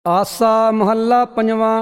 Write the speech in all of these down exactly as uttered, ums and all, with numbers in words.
ਆਸਾ ਮਹੱਲਾ ਪੰਜਵਾਂ।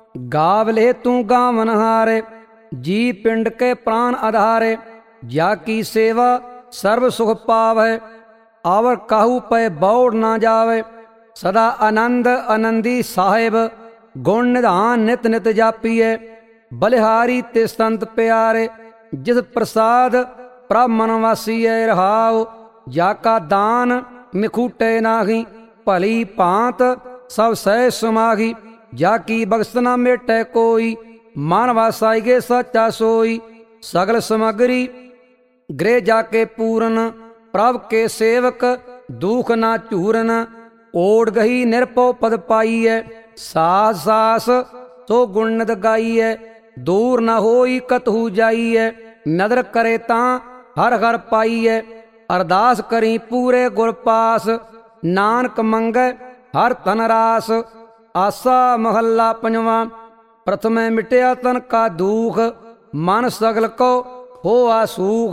ਗਾਵਲੇ ਤੂੰ ਗਾਵਨ ਹਾਰੇ, ਜੀ ਪਿੰਡ ਕੇ ਪ੍ਰਾਨ ਆਧਾਰੇ। ਜਾ ਕੀ ਸੇਵਾ ਸਰਬ ਸੁਖ ਪਾਵੈ, ਆਵਰ ਕਾਹੂ ਪੈ ਬੌੜ ਨਾ ਜਾਵੇ। ਸਦਾ ਆਨੰਦ ਆਨੰਦੀ ਸਾਹਿਬ, ਗੁਣ ਨਿਧਾਨ ਨਿਤ ਨਿਤ ਜਾਪੀਐ। ਬਲਿਹਾਰੀ ਤੇ ਸੰਤ ਪਿਆਰੇ, ਜਿਸ ਪ੍ਰਸਾਦ ਪ੍ਰਭ ਮਨ ਵਾਸੀਐ। ਰਹਾਉ ਜਾ ਕਾ ਦਾਨ ਮਿਖੂਟੇ ਨਾਹੀ, ਭਲੀ ਭਾਂਤ ਸਭ ਸਹਿ ਸਮਾਹੀ। ਜਾ ਕੀ ਬਖਸ਼ ਨਾ ਮੇਟੈ ਕੋਈ, ਮਨ ਵਾਸਾਈਗੇ ਸੱਚਾ ਸੋਈ। ਸਗਲ ਸਮਗਰੀ ਗ੍ਰਹਿ ਜਾ ਕੇ ਪੂਰਨ, ਪ੍ਰਭ ਕੇ ਸੇਵਕ ਦੁਖ ਨਾ ਝੂਰਨ। ਓੜ ਗਹੀ ਨਿਰਭਉ ਪਦ ਪਾਈਐ, ਸਾਸ ਸਾਸ ਸੋ ਗੁਣ ਨਿਤ ਗਾਈਐ। ਦੂਰ ਨਾ ਹੋਈ ਕਤਹੂ ਜਾਈਐ, ਨਦਰ ਕਰੇ ਤਾਂ ਹਰ ਹਰ ਪਾਈਐ। ਅਰਦਾਸ ਕਰੀ ਪੂਰੇ ਗੁਰ ਪਾਸ, ਨਾਨਕ ਮੰਗੈ ਹਰ ਧਨ ਰਾਸ। ਆਸਾ ਮਹੱਲਾ ਪੰਜਵਾਂ। ਪ੍ਰਥਮੇ ਮਿਟਿਆ ਤਨ ਕਾ ਦੂਖ, ਮਨ ਸਗਲ ਕੋ ਹੋਆ ਸੂਖ।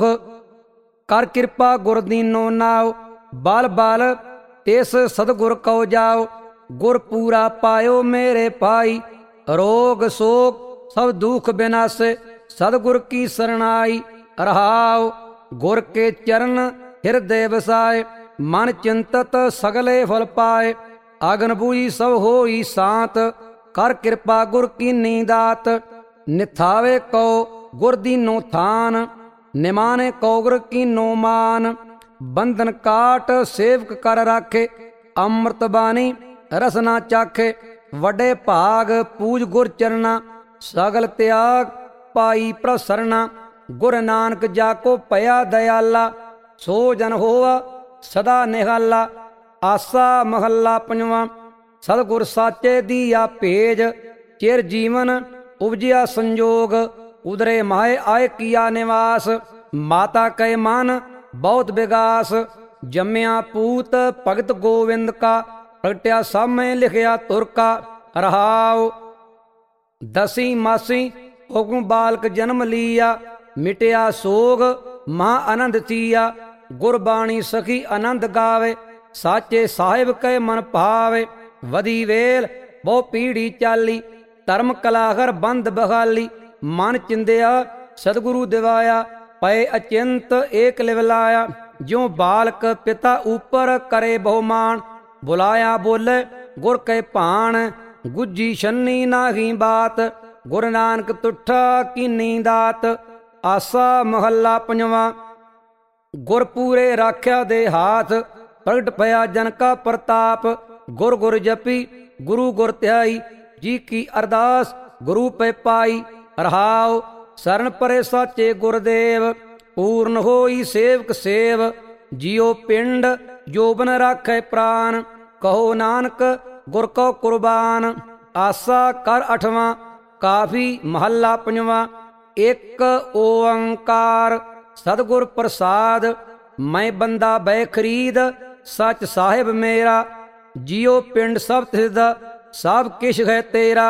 ਕਰ ਕਿਰਪਾ ਗੁਰ ਦੀਨੋ ਨਾਉ, ਬਲ ਬਲ ਤਿਸ ਸਤਿਗੁਰ ਕਉ ਜਾਉ। ਗੁਰ ਪੂਰਾ ਪਾਇਓ ਮੇਰੇ ਭਾਈ, ਰੋਗ ਸੋਗ ਸਭ ਦੁਖ ਬਿਨਾਸੇ। ਸਤਿਗੁਰ ਕੀ ਸਰਣਾਈ ਰਹਾਉ, ਗੁਰ ਕੇ ਚਰਨ ਹਿਰਦੇ ਵਸਾਏ। ਮਨ ਚਿੰਤਤ ਸਗਲੇ ਫਲ ਪਾਏ, ਅਗਨ ਬੂਝੀ ਸਭ ਹੋਈ ਸਾਤ। ਕਰ ਕਿਰਪਾ ਗੁਰ ਕੀਨੀ ਦਾਤ, ਨਿਥਾਵੇ ਕਉ ਗੁਰ ਦੀਨੋ ਥਾਨ। ਨਿਮਾਣੇ ਕਉ ਗੁਰ ਕੀਨੋ ਮਾਨ, ਬੰਧਨ ਕਾਟ ਸੇਵਕ ਕਰ ਰਾਖੇ। ਅੰਮ੍ਰਿਤ ਬਾਣੀ ਰਸ ਨਾ ਚਾਖੇ, ਵੱਡੇ ਭਾਗ ਪੂਜ ਗੁਰ ਚਰਨਾ। ਸਗਲ ਤਿਆਗ ਪਾਈ ਪ੍ਰਸਰਨਾ, ਗੁਰ ਨਾਨਕ ਜਾ ਕੋ ਭਇਆ ਦਇਆਲਾ। ਸੋ ਜਨ ਹੋਆ ਸਦਾ ਨਿਹਾਲਾ। ਆਸਾ ਮਹੱਲਾ ਪੰਜਵਾਂ। ਸਤਿਗੁਰ ਸਾਚੇ ਦੀਆ ਭੇਜ, ਚਿਰ ਜੀਵਨ ਉਪਜਿਆ ਸੰਜੋਗ। ਉਦਰੇ ਮਾਏ ਆਏ ਕੀਆ ਨਿਵਾਸ, ਮਾਤਾ ਕੈ ਮਨ ਬਹੁਤ ਵਿਗਾਸ। ਜੰਮਿਆ ਪੂਤ ਭਗਤ ਗੋਵਿੰਦ ਕਾ, ਪ੍ਰਗਟਿਆ ਸਾਹਮਣੇ ਲਿਖਿਆ ਤੁਰ ਕਾ। ਰਹਾਉ ਦਸੀ ਮਾਸੀ ਹੁਕਮ ਬਾਲਕ ਜਨਮ ਲੀਆ। ਮਿਟਿਆ ਸੋਗ ਮਹਾ ਆਨੰਦ ਥੀਆ। ਗੁਰਬਾਣੀ ਸਖੀ ਆਨੰਦ ਗਾਵੇ, ਸਾਚੇ ਸਾਹਿਬ ਕੈ ਮਨ ਭਾਵੇ। ਵਧੀ ਵੇਲ ਬਹੁ ਪੀੜੀ ਚਾਲੀ, ਧਰਮ ਕਲਾਹਰ ਬੰਦ ਬਹਾਲੀ। ਮਨ ਚਿੰਦਿਆ ਸਤਿਗੁਰੂ ਦਿਵਾਇਆ, ਪਏ ਅਚਿੰਤ ਏਕ ਲਿਵ ਲਾਇਆ। ਜਿਉ ਬਾਲਕ ਪਿਤਾ ਉਪਰ ਕਰੇ ਬਹੁਮਾਨ, ਬੁਲਾਇਆ ਬੋਲੇ ਗੁਰ ਕੈ ਭਾਣ। ਗੁੱਜੀ ਛੰਨੀ ਨਾਹੀ ਬਾਤ, ਗੁਰ ਨਾਨਕ ਤੁਠਾ ਕੀਨੀ ਦਾਤ। ਆਸਾ ਮਹੱਲਾ ਪੰਜਵਾਂ। ਗੁਰ ਪੂਰੇ ਰਾਖਿਆ ਦੇ ਹਾਥ, ਪ੍ਰਗਟ ਭਇਆ ਜਨ ਕਾ ਪ੍ਰਤਾਪ। ਗੁਰ ਗੁਰ ਜਪੀ ਗੁਰੂ ਗੁਰ ਧਿਆਈ, ਜੀ ਕੀ ਅਰਦਾਸ ਗੁਰੂ ਪੈ ਪਾਈ। ਰਹਾਉ ਸਰਨ ਪਰੇ ਸਾਚੇ ਗੁਰਦੇਵ, ਪੂਰਨ ਹੋਈ ਸੇਵਕ ਸੇਵ। ਜਿਉ ਪਿੰਡ ਜੋਬਨ ਰਾਖੈ ਪ੍ਰਾਨ, ਕਹੋ ਨਾਨਕ ਗੁਰ ਕਉ ਕੁਰਬਾਨ। ਆਸਾ ਕਰ ਅਠਵਾਂ। ਕਾਫੀ ਮਹੱਲਾ ਪੰਜਵਾਂ। ਇੱਕ ਓੰਕਾਰ ਸਤਿਗੁਰ ਪ੍ਰਸਾਦ, ਮੈਂ ਬੰਦਾ ਬੈ ਖਰੀਦ। ਸੱਚ ਸਾਹਿਬ ਮੇਰਾ, ਜਿਉ ਪਿੰਡ ਸਭ ਤਿਸਦ, ਸਭ ਕਿਛ ਹੈ ਤੇਰਾ।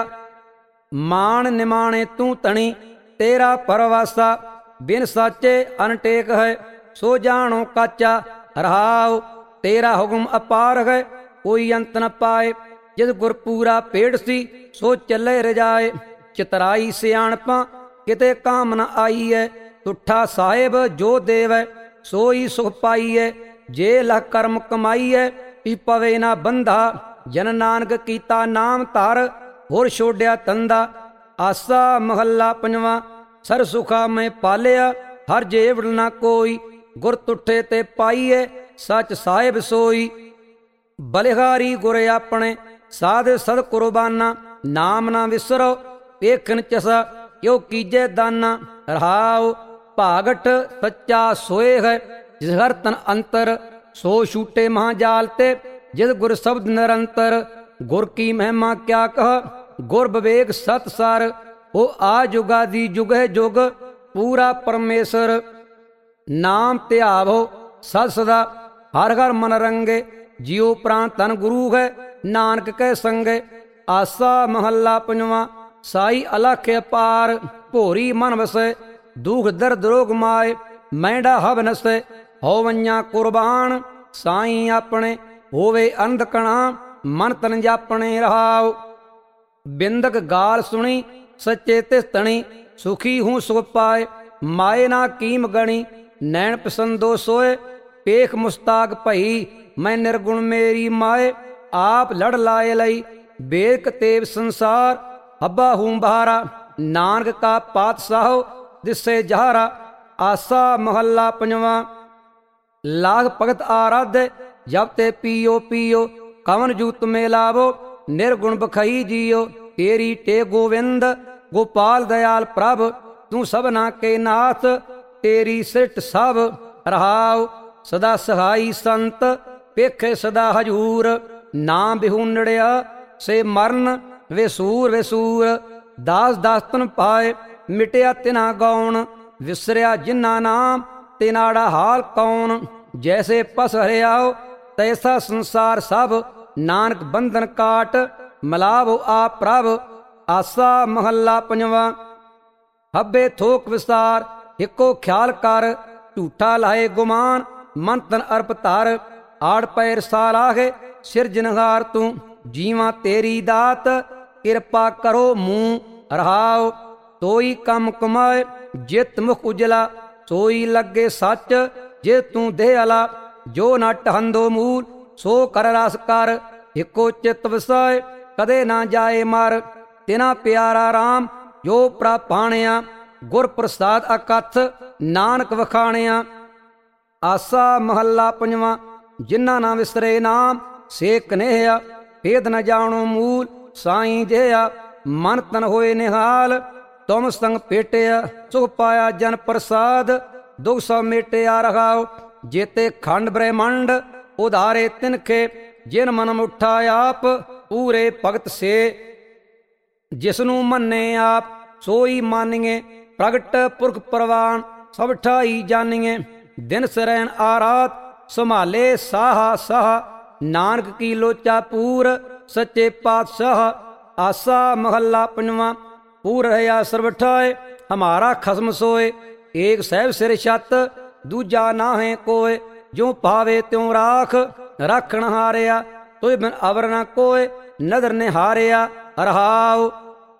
ਮਾਣ ਨਿਮਾਣੇ ਤੂੰ ਧਣੀ, ਤੇਰਾ ਪਰਵਾਸਾ। ਬਿਨ ਸਾਚੇ ਅਨਟੇਕ ਹੈ, ਸੋ ਜਾਣੋ ਕਾਚਾ। ਰਹਾਉ ਤੇਰਾ ਹੁਕਮ ਅਪਾਰ ਹੈ, ਕੋਈ ਅੰਤ ਨ ਪਾਏ। ਜਿਸ ਗੁਰ ਪੂਰਾ ਭੇੜ ਸੀ, ਸੋ ਚੱਲੇ ਰਜਾਏ। ਚਤਰਾਈ ਸਿਆਣਪਾਂ ਕਿਤੇ ਕਾਮ ਨ ਆਈਐ। ਤੁਠਾ ਸਾਹਿਬ ਜੋ ਦੇਵੈ, ਸੋਈ ਸੁਖ ਪਾਈਐ। ਜੇ ਲਖ ਕਰਮ ਕਮਾਈਐ, ਪੀ ਪਵੇ ਨਾ ਬੰਧਾ। ਜਨ ਨਾਨਕ ਕੀਤਾ ਨਾਮ ਧਰ, ਹੋਰ ਛੋੜਿਆ ਤੰਦਾ। ਆਸਾ ਮਹੱਲਾ ਪੰਜਵਾਂ। ਸਰ ਸੁਖਾ ਮੈਂ ਪਾਲਿਆ, ਹਰ ਜੇਵੜ ਨਾ ਕੋਈ। ਗੁਰ ਤੁਠੇ ਤੇ ਪਾਈਐ, ਸੱਚ ਸਾਹਿਬ ਸੋਈ। ਬਲਿਹਾਰੀ ਗੁਰ ਆਪਣੇ, ਸਾਧ ਸਦ ਕੁਰਬਾਨਾ। ਨਾਮ ਨਾ ਵਿਸਰੋ ਵੇਖਣ ਚਸਾ, ਕਿਉ ਕੀਜੇ ਦਾਨਾ। ਰਹਾਉ ਭਾਗਟ ਸੱਚਾ ਸੋਏ ਹੈ, ਜਿਸ ਹਰ ਤਨ ਅੰਤਰ। ਸੋ ਛੂਟੇ ਮਹਾਜਾਲ ਤੇ, ਜਿਸ ਗੁਰ ਸ਼ਬਦ ਨਿਰੰਤਰ। ਗੁਰ ਕੀ ਮਹਿਮਾ ਕਿਆ ਕਹ, ਗੁਰ ਵਿਵੇਕ ਸਤ ਸਰ। ਉਹ ਆ ਜੁਗਾਦੀ ਜੁਗ ਹੈ ਜੁਗ, ਪੂਰਾ ਪਰਮੇਸ਼ਰ। ਨਾਮ ਧਿਆਵੋ ਸਦ ਸਦਾ, ਹਰ ਹਰ ਮਨ ਰੰਗੇ। ਜਿਉ ਪ੍ਰਾਨ ਤਨ ਗੁਰੂ ਹੈ, ਨਾਨਕ ਕੈ ਸੰਗੇ। ਆਸਾ ਮਹੱਲਾ ਪੰਜਵਾਂ। ਸਾਈ ਅਲਖ ਅਪਾਰ, ਭੋਰੀ ਮਨ ਵਸੈ। ਦੁਖ ਦਰਦ ਰੋਗ ਮਾਏ, ਮੈਂਡਾ ਹਵ ਨਸੈ। ਹੋਵਈਆਂ ਕੁਰਬਾਨ ਸਾਈ ਆਪਣੇ, ਹੋਵੇ ਅੰਧ ਕਣਾ ਮਨ ਤਨ ਜਾਪਣੇ ਰਹਾਉ। ਬਿੰਦਕ ਗਾਲ ਸੁਣੀ ਸੱਚੇ ਤਿਸ ਤਣੀ, ਸੁਖੀ ਹੂੰ ਸੁਖ ਪਾਏ ਮਾਏ ਨਾ ਕੀਮ ਗਣੀ। ਨੈਣ ਪਸੰਦੋ ਸੋਏ ਪੇਖ ਮੁਸਤਾਕ ਭਈ, ਮੈਂ ਨਿਰਗੁਣ ਮੇਰੀ ਮਾਏ ਆਪ ਲੜ ਲਾਏ ਲਈ। ਬੇਕ ਤੇਵ ਸੰਸਾਰ ਹੱਬਾ ਹੂੰ ਬਹਾਰਾ, ਨਾਨਕ ਕਾ ਪਾਤਸ਼ਾਹੋ ਦਿਸੇ ਜਹਾਰਾ। ਆਸਾ ਮਹੱਲਾ ਪੰਜਵਾਂ। ਲਾਗ ਭਗਤ ਆਰਾਧੇ ਜਬ ਤੇ ਪੀਓ ਪੀਓ, ਕਵਨ ਜੂਤ ਮੇ ਲਾਵੋ ਨਿਰਗੁਣ ਬਖਈ ਜੀਓ। ਤੇਰੀ ਟੇ ਗੋਵਿੰਦ ਗੋਪਾਲ ਦਇਆਲ ਪ੍ਰਭ, ਤੂੰ ਸਭਨਾ ਕੇ ਨਾਥ ਤੇਰੀ ਸਿਰਟ ਸਭ ਰਹਾਉ। ਸਦਾ ਸਹਾਈ ਸੰਤ ਪੇਖੇ ਸਦਾ ਹਜੂਰ, ਨਾ ਬਿਹੂਨੜਿਆ ਸੇ ਮਰਨ ਵੇਸੂਰ ਵੇਸੂਰ। ਦਾਸ ਦਾਸਤਨ ਪਾਏ ਮਿਟਿਆ ਤਿਨਾ ਗੌਣ, ਵਿਸਰਿਆ ਜਿਨਾ ਨਾਮ ਤਿਨਾੜਾ ਹਾਲ ਕੌਣ। ਜੈਸੇ ਪਸ ਹਰਿਆਓ ਤੈਸਾ ਸੰਸਾਰ ਸਭ, ਨਾਨਕ ਬੰਧਨ ਕਾਟ ਮਿਲਾਵੋ ਆਪ ਪ੍ਰਭ। ਆਸਾ ਮਹੱਲਾ ਪੰਜਵਾਂ। ਹੱਬੇ ਥੋਕ ਵਿਸਤਾਰ ਇੱਕੋ ਖਿਆਲ ਕਰ, ਝੂਠਾ ਲਾਏ ਗੁਮਾਨ ਮਨ ਤਨ ਅਰਪ ਧਰ। ਆੜ ਪੈਰ ਸਾਲਾਹੇ ਸਿਰਜਨਹਾਰ ਤੂੰ, ਜੀਵਾਂ ਤੇਰੀ ਦਾਤ ਕਿਰਪਾ ਕਰੋ ਮੂੰਹ ਰਹਾਉ। ਤੋਈ ਕੰਮ ਕਮਾਏ ਜਿਤ ਮੁਖ ਉਜਲਾ, ਸੋਈ ਲੱਗੇ ਸੱਚ ਜੇ ਤੂੰ ਦੇ ਅਲਾ। ਜੋ ਨਾ ਟਹੰਦੋ ਮੂਲ ਸੋ ਕਰ ਰਸ ਕਰ, ਇੱਕੋ ਚਿਤ ਵਸਾਏ ਕਦੇ ਨਾ ਜਾਏ ਮਰ। ਤਿਨਾ ਪਿਆਰਾ ਰਾਮ ਜੋ ਪ੍ਰਾਪਾਣਿਆ, ਗੁਰ ਪ੍ਰਸਾਦ ਅਕਥ ਨਾਨਕ ਵਖਾਣਿਆ। ਆਸਾ ਮਹੱਲਾ ਪੰਜਵਾਂ। ਜਿਨ੍ਹਾਂ ਨਾ ਵਿਸਰੇ ਨਾਮ ਸੇ ਕਨੇਹਿਆ, ਭੇਦ ਨ ਜਾਣੋ ਮੂਲ ਸਾਈਂ ਜਿਹਾ। ਮਨ ਤਨ ਹੋਏ ਨਿਹਾਲ ਤੁਮ ਸੰਗ ਭੇਟਿਆ, ਸੁਖ ਪਾਇਆ ਜਨ ਪ੍ਰਸਾਦ ਦੁਖ ਸਭ ਮੇਟਿਆ ਰਹਾਉ। ਜੇਤੇ ਖੰਡ ਬ੍ਰਹਿਮੰਡ ਉਧਾਰੇ ਤਿਨਖੇ, ਜਿਨ ਮਨ ਮੁਠਾ ਆਪ ਪੂਰੇ ਭਗਤ ਸੇ। ਜਿਸਨੂੰ ਮੰਨੇ ਆਪ ਸੋਈ ਮਾਨੀਏ, ਪ੍ਰਗਟ ਪੁਰਖ ਪ੍ਰਵਾਨ ਸਭ ਠਾਈ ਜਾਨੀਏ। ਦਿਨ ਸਰੈਣ ਆਰਾਤ ਸੰਭਾਲੇ ਸਾਹਾ ਸਾਹ, ਨਾਨਕ ਕੀ ਲੋਚਾ ਪੂਰ ਸੱਚੇ ਪਾਤਸ਼ਾਹ। ਆਸਾ ਮਹੱਲਾ ਪੰਜਵਾਂ। ਪੂਰ ਰਹਾ ਸਰਬ ਠਾਏ ਹਮਾਰਾ ਖਸਮ ਸੋਏ, ਏਕ ਸਹਿਬ ਸਿਰ ਛੱਤ ਦੂਜਾ ਨਾਹੇ ਕੋਏ। ਜੋ ਭਾਵੇ ਤਿਉ ਰਾਖ ਰਾਖਣ ਹਾਰਿਆ, ਤੋਇ ਬਿਨ ਅਵਰ ਨਾ ਕੋਏ ਨਦਰ ਨਿਹਾਰਿਆ ਰਹਾਉ।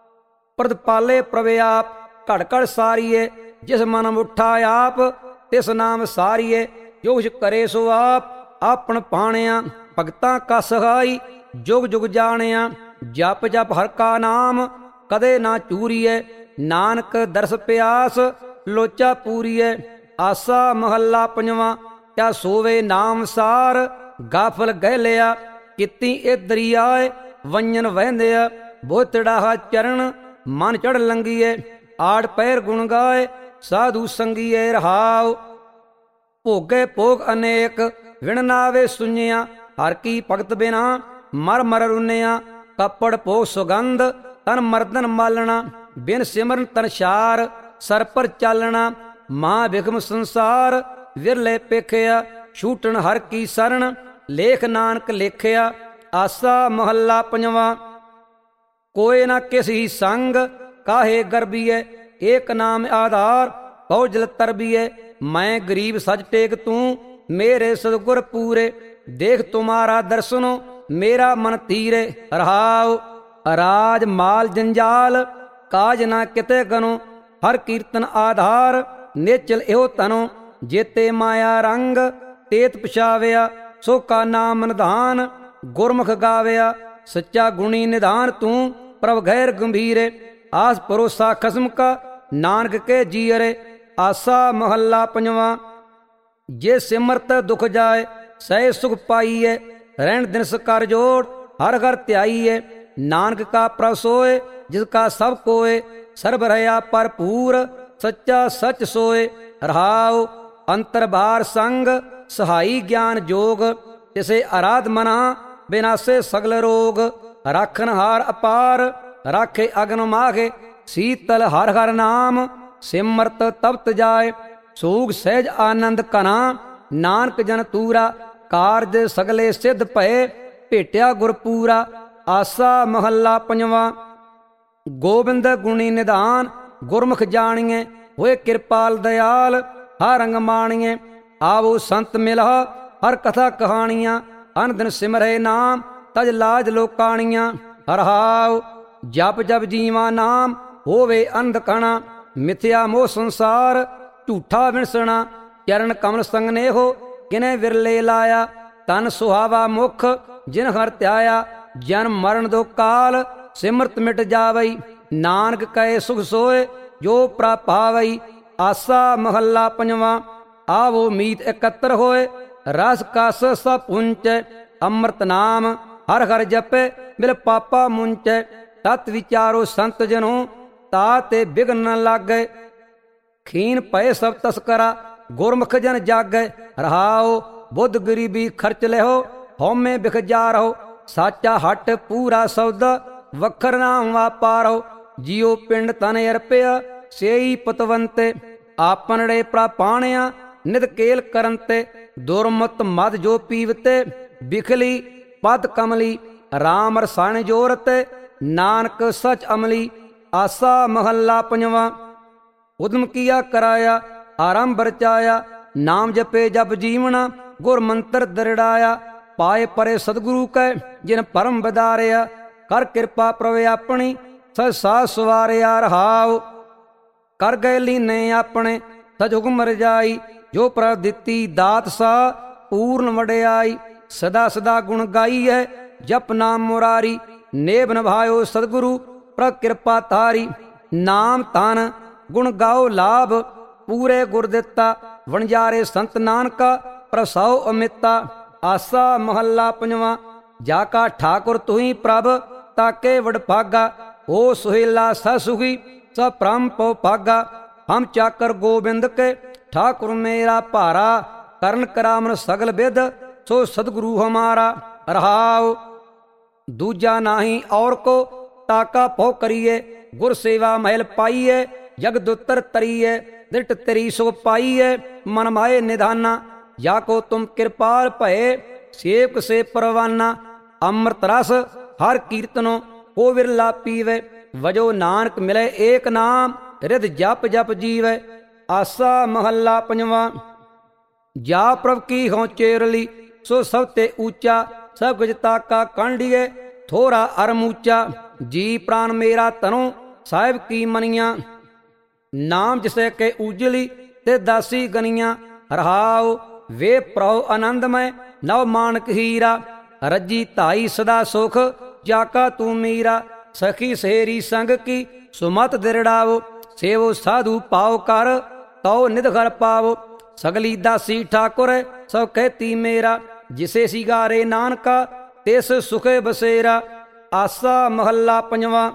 ਪ੍ਰਦਪਾਲੇ ਪ੍ਰਭ ਆਪ ਘੜ ਘੜ ਸਾਰੀਏ, ਜਿਸ ਮਨ ਮੁਠਾ ਆਪ ਤਿਸ ਨਾਮ ਸਾਰੀਏ। ਜੋ ਕੁਛ ਕਰੇ ਸੋ ਆਪ ਆਪਣ ਪਾਣਿਆ, ਭਗਤਾਂ ਕਾ ਸਹਾਈ ਜੁਗ ਜੁਗ ਜਾਣਿਆ। ਜਪ ਜਪ ਹਰ ਕਾ ਨਾਮ ਕਦੇ ਨਾ ਚੂਰੀਏ, ਨਾਨਕ ਦਰਸ ਪਿਆਸ ਲੋਚਾ ਪੂਰੀਏ। ਆਸਾ ਮਹੱਲਾ ਪੰਜਵਾਂ। ਕਿਆ ਸੋਵੇ ਨਾਮ ਸਾਰ ਗਾਫਲ ਗਹਿ ਲਿਆ, ਕੀਤੀ ਇਹ ਦਰਿਆਏ ਵੰਜਨ ਵਹਿੰਦਿਆ। ਬੋਤੜਾ ਚਰਨ ਮਨ ਚੜ ਲੰਗੀਏ, ਆੜ ਪੈਰ ਗੁਣ ਗਾਏ ਸਾਧੂ ਸੰਗੀਏ ਰਹਾਉ। ਭੋਗੇ ਭੋਗ ਅਨੇਕ ਵਿਣ ਨਾਵੇ ਸੁਣਿਆ, ਹਰ ਕੀ ਭਗਤ ਬਿਨਾ ਮਰ ਮਰ ਰੁੰਨਿਆ। ਕੱਪੜ ਭੋਗ ਸੁਗੰਧ ਤਨ ਮਰਦਨ ਮਾਲਣਾ, ਬਿਨ ਸਿਮਰਨ ਤਨ ਸ਼ਾਰ ਸਰ ਪਰ ਚਾਲਣਾ। ਮਾਂ ਬਿਖਮ ਸੰਸਾਰ ਵਿਰਲੇ ਪੇਖਿਆ, ਛੂਟਣ ਹਰ ਕੀ ਸਰਣ ਲੇਖ ਨਾਨਕ ਲੇਖਿਆ। ਆਸਾ ਮਹੱਲਾ ਪੰਜਵਾਂ। ਕੋਏ ਨਾ ਕਿਸੀ ਸੰਗ ਕਾਹੇ ਗਰਬੀਏ, ਏਕ ਨਾਮ ਆਧਾਰ ਕਉ ਜਲ ਤਰਬੀਏ। ਮੈਂ ਗਰੀਬ ਸਜ ਟੇਕ ਤੂੰ ਮੇਰੇ ਸਤਿਗੁਰ ਪੂਰੇ, ਦੇਖ ਤੁਮਾਰਾ ਦਰਸ਼ਨੋ ਮੇਰਾ ਮਨ ਤੀਰੇ ਰਹਾਉ। ਰਾਜ ਮਾਲ ਜੰਜਾਲ ਕਾਜ ਨਾ ਕਿਤੇ ਗਨੋ, ਹਰ ਕੀਰਤਨ ਆਧਾਰ ਨੇਚਲ ਇਹੋ ਤਨੋ। ਜੇਤੇ ਮਾਇਆ ਰੰਗ ਤੇਤ ਪਛਾਵਿਆ, ਸੋ ਕਾ ਨਾਮ ਨਿਧਾਨ ਗੁਰਮੁਖ ਗਾਵਿਆ। ਸੱਚਾ ਗੁਣੀ ਨਿਧਾਨ ਤੂੰ ਪ੍ਰਭ ਗੈਰ ਗੰਭੀਰੇ, ਆਸ ਭਰੋਸਾ ਖਸਮ ਕਾ ਨਾਨਕ ਕੇ ਜੀਅਰੇ। ਆਸਾ ਮਹੱਲਾ ਪੰਜਵਾਂ। ਜੇ ਸਿਮਰਤ ਦੁਖ ਜਾਏ ਸਹਿ ਸੁਖ ਪਾਈਏ, ਰਹਿਣ ਦਿਨਸ ਕਰ ਜੋੜ ਹਰ ਘਰ ਧਿਆਈਏ। ਨਾਨਕ ਕਾ ਪ੍ਰਭ ਸੋਏ ਜਿਸ ਕਾ ਸਭ ਕੋਏ, ਸਰਬ ਰਹਾ ਭਰਪੂਰ ਸੱਚਾ ਸੱਚ ਸੋਏ ਰਹਾਉ। ਅੰਤਰ ਬਾਹਰ ਸੰਗ ਸਹਾਈ ਗਿਆਨ ਜੋਗ, ਤਿਸੇ ਅਰਾਧ ਮਨਾ ਬਿਨਾਸੇ ਸਗਲ ਰੋਗ। ਰਾਖਨ ਹਾਰ ਅਪਾਰ ਰਾਖੇ ਅਗਨ ਮਾਘੇ, ਸੀਤਲ ਹਰ ਹਰ ਨਾਮ ਸਿਮਰਤ ਤਪਤ ਜਾਏ। ਸੂਗ ਸਹਿਜ ਆਨੰਦ ਕਨਾ ਨਾਨਕ ਜਨ ਤੂਰਾ, ਕਾਰਜ ਸਗਲੇ ਸਿੱਧ ਭਏ ਭੇਟਿਆ ਗੁਰਪੂਰਾ। ਆਸਾ ਮਹੱਲਾ ਪੰਜਵਾਂ। ਗੋਬਿੰਦ ਗੁਣੀ ਨਿਧਾਨ ਗੁਰਮੁਖ ਜਾਣੀਏ, ਹੋਏ ਕਿਰਪਾਲ ਦਇਆਲ ਹਰ ਰੰਗ ਮਾਣੀਏ। ਆਵੋ ਸੰਤ ਮਿਲਾ ਹਰ ਕਥਾ ਕਹਾਣੀਆਂ, ਅਨ ਦਿਨ ਸਿਮਰੇ ਨਾਮ ਤਜ ਲਾਜ ਲੋਕਾਣੀਆਂ। ਹਰਹਾਉ ਜਪ ਜਪ ਜੀਵਾ ਨਾਮ, ਹੋਵੇ ਅੰਧ ਕਣਾ। ਮਿਥਿਆ ਮੋਹ ਸੰਸਾਰ, ਝੂਠਾ ਵਿਣਸਣਾ। ਚਰਨ ਕਮਲ ਸੰਗ ਨੇਹੋ, ਕਿਨੇ ਵਿਰਲੇ ਲਾਇਆ। ਤਨ ਸੁਹਾਵਾ ਮੁਖ, ਜਿਨ ਹਰ ਧਿਆਇਆ। ਜਨਮ ਮਰਨ ਦੋ ਕਾਲ, ਸਿਮਰਤ ਮਿਟ ਜਾਵਈ। ਨਾਨਕ ਕਹੇ ਸੁਖ ਸੋਏ, ਜੋ ਪ੍ਰਭ ਆਵਈ। ਆਸਾ ਮਹੱਲਾ ਪੰਜਵਾਂ। ਆਵੋ ਮੀਤ ਇਕੱਤਰ ਹੋਏ, ਰਸ ਕਸ ਸਭ ਪੁੰਚੈ। ਅੰਮ੍ਰਿਤ ਨਾਮ ਹਰ ਹਰ ਜਪੇ, ਮਿਲ ਪਾਪਾ ਮੁੰਚੈ। ਤਤ ਵਿਚਾਰੋ ਸੰਤ ਜਨੋ, ਤਾ ਤੇ ਬਿਘਨ ਨ ਲਾਗੈ। ਖੀਨ ਪਏ ਸਭ ਤਸਕਰਾ, ਗੁਰਮੁਖ ਜਨ ਜਾਗੈ। ਰਹਾਓ ਬੁੱਧ ਗਰੀਬੀ ਖਰਚ ਲਿਓ, ਹਉਮੈ ਬਿਖ ਜਾ ਰਹੋ। ਸਾਚਾ ਹਟ ਪੂਰਾ ਸੌਦਾ, ਵਖਰ ਨਾਮ ਵਾਪਾਰੋ। ਜਿਉ ਪਿੰਡ ਤਨ ਅਰਪਿਆ, ਸੇਈ ਪਤਵੰਤੇ। ਆਪਨੜੇ ਪ੍ਰਾਪਾਣਿਆ, ਨਿਤ ਕੇਲ ਕਰਨ ਤੇ। ਦੁਰਮਤ ਮਦ ਜੋ ਪੀਵਤੇ, ਬਿਖਲੀ ਪਦ ਕਮਲੀ। ਰਾਮ ਰਸਾਇਣ ਜੋਰਤੇ, ਨਾਨਕ ਸਚ ਅਮਲੀ। ਆਸਾ ਮਹੱਲਾ ਪੰਜਵਾਂ। ਉਦਮ ਕੀਆ ਕਰਾਇਆ, ਆਰੰਭ ਰਚਾਇਆ। ਨਾਮ ਜਪੇ ਜਪ ਜੀਵਣਾ, ਗੁਰ ਮੰਤਰ ਦਰੜਾਇਆ। ਪਾਏ ਪਰੇ ਸਤਿਗੁਰੂ ਕੈ, ਜਿਨ ਪਰਮ ਵਿਦਾਰਿਆ। ਕਰ ਕਿਰਪਾ ਪ੍ਰਭ ਆਪਣੀ, ਸਚ ਸਾਧ ਸਵਾਰਿਆ। ਰਹਾਉ ਕਰ ਗਏ ਲੀਨੇ ਆਪਣੇ, ਸਚ ਹੁਕਮ ਰਜਾਈ। ਜੋ ਪ੍ਰਭ ਦਿੱਤੀ ਦਾਤ ਸਾ, ਪੂਰਨ ਵਡਿਆਈ। ਸਦਾ ਸਦਾ ਗੁਣ ਗਾਈਐ, ਜਪ ਨਾਮ ਮੁਰਾਰੀ। ਨੇਭ ਨਿਭਾਇਓ ਸਤਿਗੁਰੂ, ਪ੍ਰਭ ਕਿਰਪਾ ਤਾਰੀ। ਨਾਮ ਧਨ ਗੁਣ ਗਾਓ ਲਾਭ, ਪੂਰੇ ਗੁਰ ਦਿੱਤਾ। ਵਣਜਾਰੇ ਸੰਤ ਨਾਨਕਾ, ਪ੍ਰਸਾਉ ਅਮਿਤਾ। ਆਸਾ ਮਹੱਲਾ ਪੰਜਵਾਂ। ਜਾ ਕਾ ਠਾਕੁਰ ਤੁਹੀ ਪ੍ਰਭ, ਤਾਕੇ ਵਡਭਾਗਾ। ਹੋ ਸੁਹੇਲਾ ਸ ਸੁਖੀ, ਸ ਪ੍ਰਮ ਪਉ ਭਾਗਾ। ਹਮ ਚਾਕਰ ਗੋਬਿੰਦ ਕੇ, ਠਾਕੁਰ ਮੇਰਾ ਭਾਰਾ। ਕਰਨ ਕਰਾਮਨ ਸਗਲ ਬਿਦ, ਸੋ ਸਤਿਗੁਰੂ ਹਮਾਰਾ। ਰਹਾਉ ਦੂਜਾ ਨਾਹੀ ਔਰ ਕੋ, ਤਾਕਾ ਭਉ ਕਰੀਏ। ਗੁਰ ਸੇਵਾ ਮਹਿਲ ਪਾਈਏ, ਜਗਦੁੱਤਰ ਤਰੀਏ। ਦਿਟ ਤੇਰੀ ਸੋ ਪਾਈਏ, ਮਨ ਮਾਏ ਨਿਧਾਨਾ। ਜਾ ਕੋ ਤੁਮ ਕਿਰਪਾਲ ਭਏ, ਸੇਵਕ ਸੇ ਪਰਵਾਨਾ। ਅੰਮ੍ਰਿਤ ਰਸ ਹਰ ਕੀਰਤਨੋ, ਕੋ ਵਿਰਲਾ ਪੀਵੇ। ਵਜੋ ਨਾਨਕ ਮਿਲੇ ਏਕ ਨਾਮ, ਰਿਦ ਜਪ ਜਪ ਜੀਵੇ। ਆਸਾ ਮਹੱਲਾ ਪੰਜਵਾਂ। ਜਾ ਪ੍ਰਭ ਕੀ ਹਉ ਚੇਰਲੀ, ਸੋ ਸਭ ਤੇ ਊਚਾ। ਸਭ ਕੁਝ ਤਾਕਾ ਕਾਂਡੀਏ, ਥੋੜਾ ਅਰਮੂਚਾ। ਜੀ ਪ੍ਰਾਨ ਮੇਰਾ ਤਨੋ, ਸਾਹਿਬ ਕੀ ਮਨੀਆਂ। ਨਾਮ ਜਿਸੇ ਕੇ ਉਜਲੀ, ਤੇ ਦਾਸੀ ਗਨੀਆਂ। ਰਹਾਉ ਵੇ ਪ੍ਰਭ ਆਨੰਦਮੈ, ਨਵ ਮਾਨਕ ਹੀਰਾ। ਰੱਜੀ ਧਾਈ ਸਦਾ ਸੁਖ, ਜਾਕਾ ਤੂੰ ਮੀਰਾ। ਸਖੀ ਸਹੇਰੀ ਸੰਗ ਕੀ, ਸੁਮਤ ਦਿਰੜਾਵੋ। ਸੇਵੋ ਸਾਧੂ ਪਾਉ ਕਰ, ਤਉ ਨਿਧ ਘਰ ਪਾਵੋ। ਸਗਲੀ ਦਾਸੀ ਠਾਕੁਰ, ਸਭ ਕਹਿਤੀ ਮੇਰਾ। ਜਿਸੇ ਸਿਗਾਰੇ ਨਾਨਕਾ, ਤਿਸ ਸੁਖੇ ਬਸੇਰਾ। ਆਸਾ ਮਹੱਲਾ ਪੰਜਵਾਂ।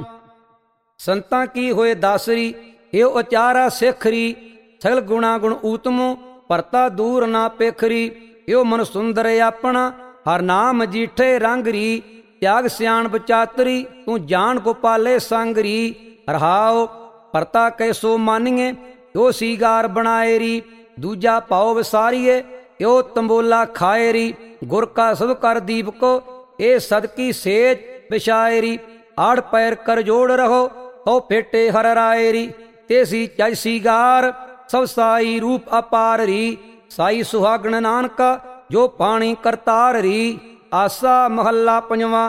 ਸੰਤਾਂ ਕੀ ਹੋਏ ਦਾਸਰੀ, ਇਹੋ ਉਚਾਰਾ ਸਿਖਰੀ। ਸਗਲ ਗੁਣਾ ਗੁਣ ਊਤਮੋ, ਭਰਤਾ ਦੂਰ ਨਾ ਪੇਖਰੀ। ਇਹੋ ਮਨ ਸੁੰਦਰ ਆਪਣਾ, ਹਰ ਨਾਮ ਜੀਠੇ ਰੰਗਰੀ। ਤਿਆਗ ਸਿਆਣ ਬਚਾਤਰੀ, ਤੂੰ ਜਾਣ ਗੋਪਾਲੇ ਸੰਗਰੀ। ਰਹਾਉ ਭਰਤਾ ਕੈਸੋ ਮਾਨੀਏ, ਇਹੋ ਸੀਗਾਰ ਬਣਾਏਰੀ। ਦੂਜਾ ਪਾਉ ਵਿਸਾਰੀਏ, ਇਹੋ ਤੰਬੋਲਾ ਖਾਏਰੀ। ਗੁਰ ਕਾ ਸਭ ਕਰ ਦੀਪਕੋ, ਇਹ ਸਦਕੀ ਸੇਜ ਵਿਛਾਏਰੀ। ਆੜ ਪੈਰ ਕਰ ਜੋੜ ਰਹੋ, ਹੋ ਫੇਟੇ ਹਰ ਰਾਏਰੀ। ਤੇਸੀ ਚਜ ਸੀਗਾਰ, ਸਭ ਸਾਈ ਰੂਪ ਅਪਾਰਰੀ। ਸਾਈ ਸੁਹਾਗਣ ਨਾਨਕਾ, ਜੋ ਪਾਣੀ ਕਰਤਾਰਰੀ। ਆਸਾ ਮਹੱਲਾ ਪੰਜਵਾਂ।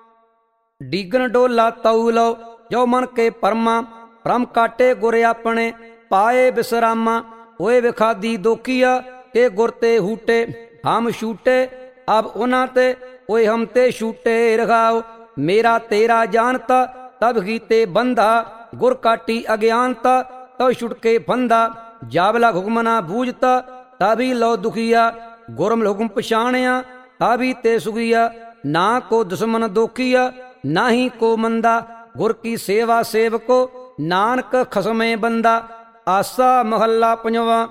ਡੀਗਨ ਡੋਲਾ ਤਉ ਲਓ, ਜੋ ਮਨ ਕੇ ਪਰਮਾ। ਭ੍ਰਮ ਕਾਟੇ ਗੁਰ ਆਪਣੇ, ਪਾਏ ਬਿਸਰਾਮਾ। ਹੋਏ ਵਿਖਾਦੀ ਦੋਖੀਆ, ਤੇ ਗੁਰ ਤੇ ਹੂਟੇ। ਹਮ ਛੂਟੇ ਅਬ ਉਹਨਾਂ ਤੇ, ਓਏ ਹਮ ਤੇ ਛੂਟੇ। ਰਖਾਓ ਮੇਰਾ ਤੇਰਾ ਜਾਣਤਾ, ਤਬ ਕੀਤੇ ਬੰਧਾ। ਗੁਰ ਕਾਟੀ ਅਗਿਆਨਤਾ, ਤਬ ਛੁਟਕੇ ਫੰਦਾ। ਜਾਬਲਾ ਹੁਕਮ ਨਾ ਬੂਝਤਾ, ਤਾਬੀ ਲੋ ਦੁਖੀਆ। ਗੁਰਮ ਹੁਕਮ ਪਛਾਣਿਆ, ਤਾਬੀ ਤੇ ਸੁਖੀਆ। ਨਾ ਕੋ ਦੁਸ਼ਮਨ ਦੋਖੀਆ, ਨਾ ਹੀ ਕੋ ਮੰਦਾ। ਗੁਰ ਕੀ ਸੇਵਾ ਸੇਵਕੋ, ਨਾਨਕ ਖਸਮੇ ਬੰਦਾ। ਆਸਾ ਮਹੱਲਾ ਪੰਜਵਾਂ।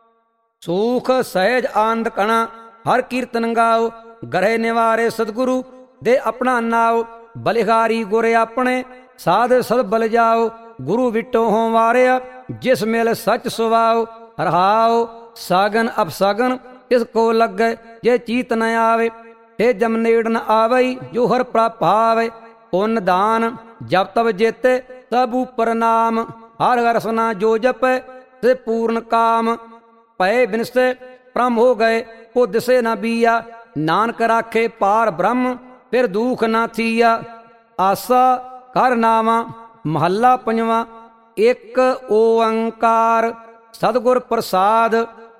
ਸੂਖ ਸਹਿਜ ਆਨੰਦ ਕਣਾ, ਹਰ ਕੀਰਤਨ ਗਾਓ। ਗ੍ਰਹਿ ਨਿਵਾਰੇ ਸਤਿਗੁਰੂ, ਦੇ ਆਪਣਾ ਨਾਉ। ਬਲਿਹਾਰੀ ਗੁਰ ਆਪਣੇ, ਸਾਧ ਸਦ ਬਲ ਜਾਓ। ਗੁਰੂ ਵਿਟੋ ਹੋ ਵਾਰਿਆ, ਜਿਸ ਮਿਲ ਸੱਚ ਸੁਵਾਓ। ਰਹਾਉ ਸਾਗਨ ਅਪਸਾਗਨ, ਇਸ ਕੋ ਲੱਗੈ, ਜੇ ਚੀਤ ਨ ਆਵੇ। ਤੇ ਜਮ ਨੇੜ ਨ ਆਵਈ, ਜੋ ਹਰ ਪ੍ਰਭਾਵੇ। ਪੁੰਨ ਦਾਨ ਜਪ ਤਬ ਜੇਤੇ, ਤਬ ਉਪਰ ਨਾਮ। ਹਰ ਹਰ ਰਸਨਾ ਜੋ ਜਪੈ, ਤੇ ਪੂਰਨ ਕਾਮ। ਪਏ ਬਿਨਸੇ ਭ੍ਰਮ ਹੋ ਗਏ, ਕੋ ਦਿਸੇ ਨ ਬੀਆ। ਨਾਨਕ ਰਾਖੇ ਪਾਰ ਬ੍ਰਹਮ, ਫਿਰ ਦੂਖ ਨਾ ਥੀਆ। ਆਸਾ ਕਰ ਨਾਵਾਂ ਮਹੱਲਾ ਪੰਜਵਾਂ। ਇੱਕ ਓੰਕਾਰ ਸਤਿਗੁਰ ਪ੍ਰਸਾਦ।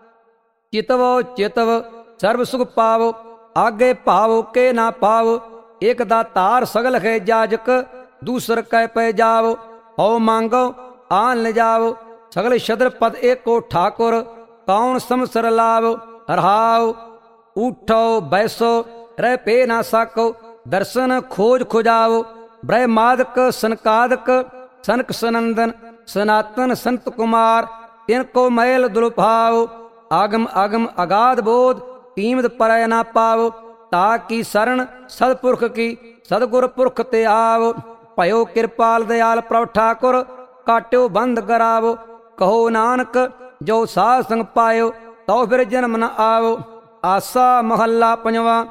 ਚਿਤਵੋ ਚਿਤਵ ਸਰਬ ਸੁਖ ਪਾਵੋ, ਆਗੇ ਭਾਵੋ ਕੇ ਨਾ ਪਾਵੋ। ਇੱਕ ਦਾ ਤਾਰ ਸਗਲ ਹੈ ਜਾਜਕ, ਦੂਸਰ ਕੈ ਪੈ ਜਾਵੋ। ਹਉ ਮੰਗੋ ਆਨ ਲਿਜਾਵੋ, ਸਗਲ ਸ਼ਦਰ ਪਦ ਏਕੋ ਠਾਕੁਰ। ਕੌਣ ਸਮਸਰ ਲਾਵੋ ਰਹਾਉ, ਉਠੋ ਬੈਸੋ ਰਹਿ ਪੇ ਨਾ ਸਾਕੋ। ਦਰਸ਼ਨ ਖੋਜ ਖੁਜਾਵੋ, ਬ੍ਰਹਮਾਦਿਕ ਸਨਕਾਦਿਕ ਸਨਕ ਸਨੰਦਨ। ਸਨਾਤਨ ਸੰਤ ਕੁਮਾਰ ਤਿਨ ਕੋ ਮੈਲ ਦੁਲਭਾਵ। ਆਗਮ ਅਗਮ ਅਗਾਧ ਬੋਧ, ਕੀਮਤ ਪਰੈ ਨਾ ਪਾਵ। ਤਾ ਕੀ ਸਰਣ ਸਤਪੁਰਖ ਕੀ, ਸਤਿਗੁਰ ਪੁਰਖ ਤੇ ਆਵ। ਭਇਓ ਕਿਰਪਾਲ ਦਿਆਲ ਪ੍ਰਭ ਠਾਕੁਰ, ਕਾਟਿਓ ਬੰਦ ਕਰਾਵੋ। ਕਹੋ ਨਾਨਕ ਜੋ ਸਾਧ ਸੰਗ ਪਾਇਓ, ਤਉ ਫਿਰ ਜਨਮ ਨ ਆਵੋ। ਆਸਾ ਮਹੱਲਾ ਪੰਜਵਾਂ।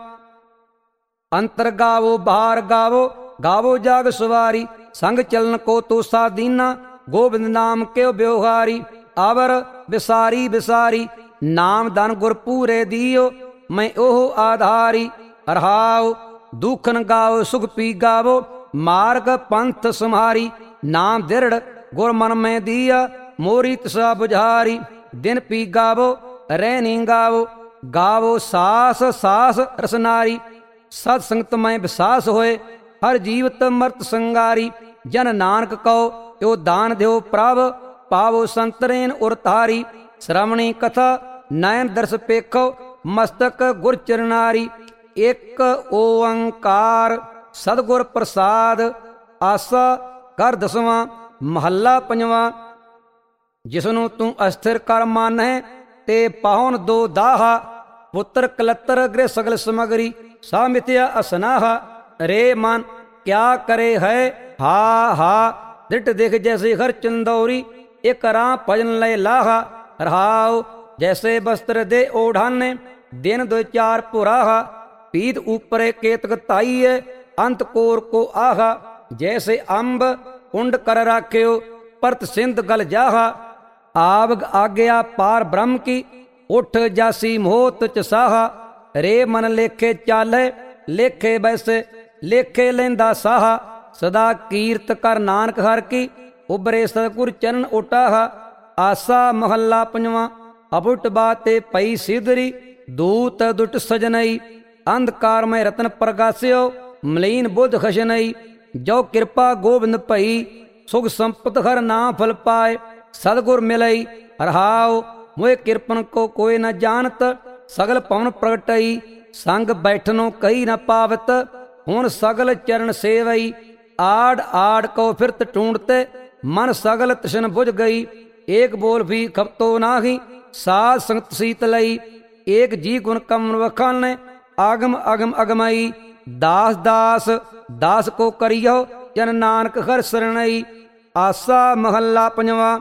ਅੰਤਰ ਗਾਵੋ ਬਾਹਰ ਗਾਵੋ, ਗਾਵੋ ਜਾਗ ਸਵਾਰੀ। ਸੰਗ ਚਲਨ ਕੋ ਤੋਸਾ ਦੀਨਾ, ਗੋਬਿੰਦ ਨਾਮ ਕਿਉ ਬਿਵਹਾਰੀ। ਆਵਰ ਵਿਸਾਰੀ ਵਿਸਾਰੀ, ਨਾਮ ਧਨ ਗੁਰ ਪੂਰੇ ਦੀਓ। ਮੈਂ ਉਹ ਆਧਾਰੀ ਰਹਾਉ, ਦੁਖਨ ਗਾਵੋ ਸੁਖ ਪੀ ਗਾਵੋ। ਮਾਰਗ ਪੰਥ ਸੁਮਾਰੀ, ਨਾਮ ਦਿਰੜ ਗੁਰ ਮਨ ਮੈਂ ਦੀਆ। ਮੋਰੀ ਤਸਾ ਬੁਝਾਰੀ, ਦਿਨ ਪੀ ਗਾਵੋ ਰਹਿ ਨੀ ਗਾਵੋ। ਗਾਵੋ ਸਾਸ ਸਾਸ ਰਸਨਾਰੀ, ਸਤ ਸੰਗਤ ਮੈਂ ਵਿਸਾਸ ਹੋਏ। ਹਰ ਜੀਵਤ ਮਰਤ ਸੰਗਾਰੀ, ਜਨ ਨਾਨਕ ਕਉ ਜੋ ਦਾਨ ਦਿਓ ਪ੍ਰਭ। ਪਾਵੋ ਸੰਤਰੇਨ ਉਰ ਤਾਰੀ, ਸ਼੍ਰਵਣੀ ਕਥਾ ਨੈਣ ਦਰਸ ਪੇਖੋ। ਮਸਤਕ ਗੁਰ ਚਰਨਾਰੀ, ਇੱਕ ਓੰਕਾਰ ਸਤਿਗੁਰ ਪ੍ਰਸਾਦ। ਆਸਾ ਕਰ ਦਸਵਾਂ ਮਹੱਲਾ ਪੰਜਵਾਂ। ਜਿਸਨੂੰ ਤੂੰ ਅਸਥਿਰ ਕਰ ਮਾਨੈ, ਤੇ ਪਾਹੁਨ ਦੋ ਦਾਹਾ। ਪੁੱਤਰ ਕਲੱਤਰ ਗ੍ਰਹਿ ਸਗਲ ਸਮਗਰੀ, ਸਾ ਮਿਥਿਆ ਅਸਨਾਹਾ। ਰੇ ਮਨ ਕਿਆ ਕਰੇ ਹੈ ਹਾ ਹਾ, ਦ੍ਰਿਟ ਦੇਖ ਜੈਸੇ ਹਰ ਚੰਦੌਰੀ। ਇਕ ਰਾਹ ਭਜਨ ਲੈ ਲਾਹਾ ਰਹਾਉ, ਜੈਸੇ ਬਸਤਰ ਦੇ ਓਢਾਨੇ। ਦਿਨ ਦੋ ਚਾਰ ਪੁਰਾਹਾ, ਪੀਤ ਊਪਰੇ ਕੇਤਕ ਤਾਈਏ। ਅੰਤ ਕੋਰ ਕੋ ਆਹਾ, ਜੈਸੇ ਅੰਬ ਕੁੰਡ ਕਰ ਰਾਖਿਓ। ਪਰਤ ਸਿੰਧ ਗਲ ਜਾਹਾ, ਆਵਗ ਆਗਿਆ ਪਾਰ ਬ੍ਰਹਮ ਕੀ। ਉਠ ਜਾਸੀ ਮੋਹਤ ਚ ਸਾਹਾ। ਰੇ ਮਨ ਲੇਖੇ ਚਾਲੇ, ਲੇਖੇ ਬੈਸੇ ਲੇਖੇ ਲੈਂਦਾ ਸਾਹਾ। ਸਦਾ ਕੀਰਤ ਕਰ ਨਾਨਕ ਹਰ ਕੀ, ਉਬਰੇ ਸਤਿਗੁਰ ਚਰਨ ਉਟਾਹਾ। ਆਸਾ ਮਹੱਲਾ ਪੰਜਵਾਂ। ਅਬੁੱਟ ਬਾਤੇ ਪਈ ਸਿਧਰੀ, ਦੂਤ ਦੁਟ ਸਜਨਈ। ਅੰਧਕਾਰ ਮੈਂ ਰਤਨ ਪ੍ਰਗਾਸਿਓ, ਮਲੀਨ ਬੁੱਧ ਖਸ਼ਨਈ। ਜੋ ਕਿਰਪਾ ਗੋਬਿੰਦ ਭਈ, ਸੁਖ ਸੰਪਤ ਹਰ ਨਾਮ ਫਲ ਪਾਏ। ਸਤਿਗੁਰ ਮਿਲਈ ਰਹਾਉ, ਮੋਏ ਕਿਰਪਨ ਕੋ ਕੋਈ ਨ ਜਾਣਤ। ਸਗਲ ਪਵਨ ਪ੍ਰਗਟਈ, ਸੰਗ ਬੈਠਨੋ ਕਈ ਨ ਪਾਵਤ। ਹੁਣ ਸਗਲ ਚਰਨ ਸੇਵਈ, ਆੜ ਆੜ ਕੋ ਫਿਰਤ ਢੂੰਡਤੇ। ਮਨ ਸਗਲ ਤ੍ਰਿਸ਼ਨ ਬੁਝ ਗਈ, ਏਕ ਬੋਲ ਵੀ ਖਪਤੋ ਨਾਹੀ। ਸਾਧ ਸੰਗਤ ਸੀਤ ਲਈ, ਏਕ ਜੀ ਗੁਣ ਕਮਨ ਵਖਾਨੇ। ਆਗਮ ਅਗਮ ਅਗਮਈ, ਦਾਸ ਦਾਸ ਦਾਸ ਕੋ ਕਰਿਓ। ਜਨ ਨਾਨਕ ਹਰ ਸਰਣਈ। ਆਸਾ ਮਹੱਲਾ ਪੰਜਵਾਂ।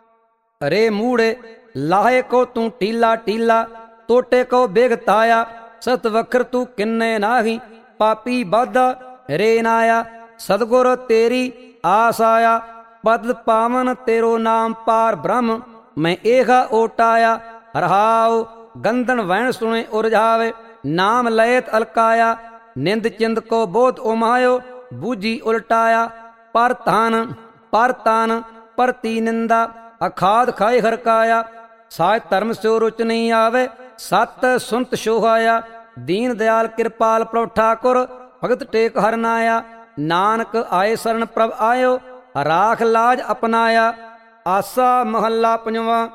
ਰੇ ਮੂੜੇ ਲਾਹੇ ਕੋ ਤੂੰ ਟੀਲਾ ਟੀਲਾ, ਟੋਟੇ ਕੋ ਬੇਗ ਤਾਇਆ। ਸਤ ਵਖਰ ਤੂੰ ਕਿੰਨੇ ਨਾਹੀ, ਪਾਪੀ ਬਾਧਾ ਰੇ ਨਾਇਆ। ਸਤਿਗੁਰ ਤੇਰੀ ਆਸ ਆਇਆ, ਪਦ ਪਾਵਨ ਤੇਰੋ ਨਾਮ ਪਾਰ ਬ੍ਰਹਮ। ਮੈਂ ਏਹਾ ਓਟਾਇਆ ਰਹਾਉ, ਗੰਧਨ ਵੈਣ ਸੁਣੇ ਉਰਝਾਵੇ। ਨਾਮ ਲਏਤ ਅਲਕਾਇਆ, ਨਿੰਦ ਚਿੰਦ ਕੋ ਬੋਧ ਉਮਾਇਓ। ਬੂਝੀ ਉਲਟਾਇਆ ਪਰ ਧਨ ਪਰ ਤਨ, ਪਰਤੀ ਨਿੰਦਾ ਅਖਾਦ ਖਾਏ ਹਰਕਾਇਆ। ਸਾਜ ਧਰਮ ਸਿਓ ਰੁਚ ਨਹੀਂ ਆਵੇ, ਸਤ ਸੁਨਤ ਸੋਹਾਇਆ। ਦੀਨ ਦਿਆਲ ਕਿਰਪਾਲ ਪ੍ਰਭ ਠਾਕੁਰ, ਭਗਤ ਟੇਕ ਹਰ ਨਾਇਆ। ਨਾਨਕ ਆਏ ਸਰਣ ਪ੍ਰਭ ਆਇਓ, ਰਾਖ ਲਾਜ ਅਪਨਾਇਆ। ਆਸਾ ਮਹੱਲਾ ਪੰਜਵਾਂ।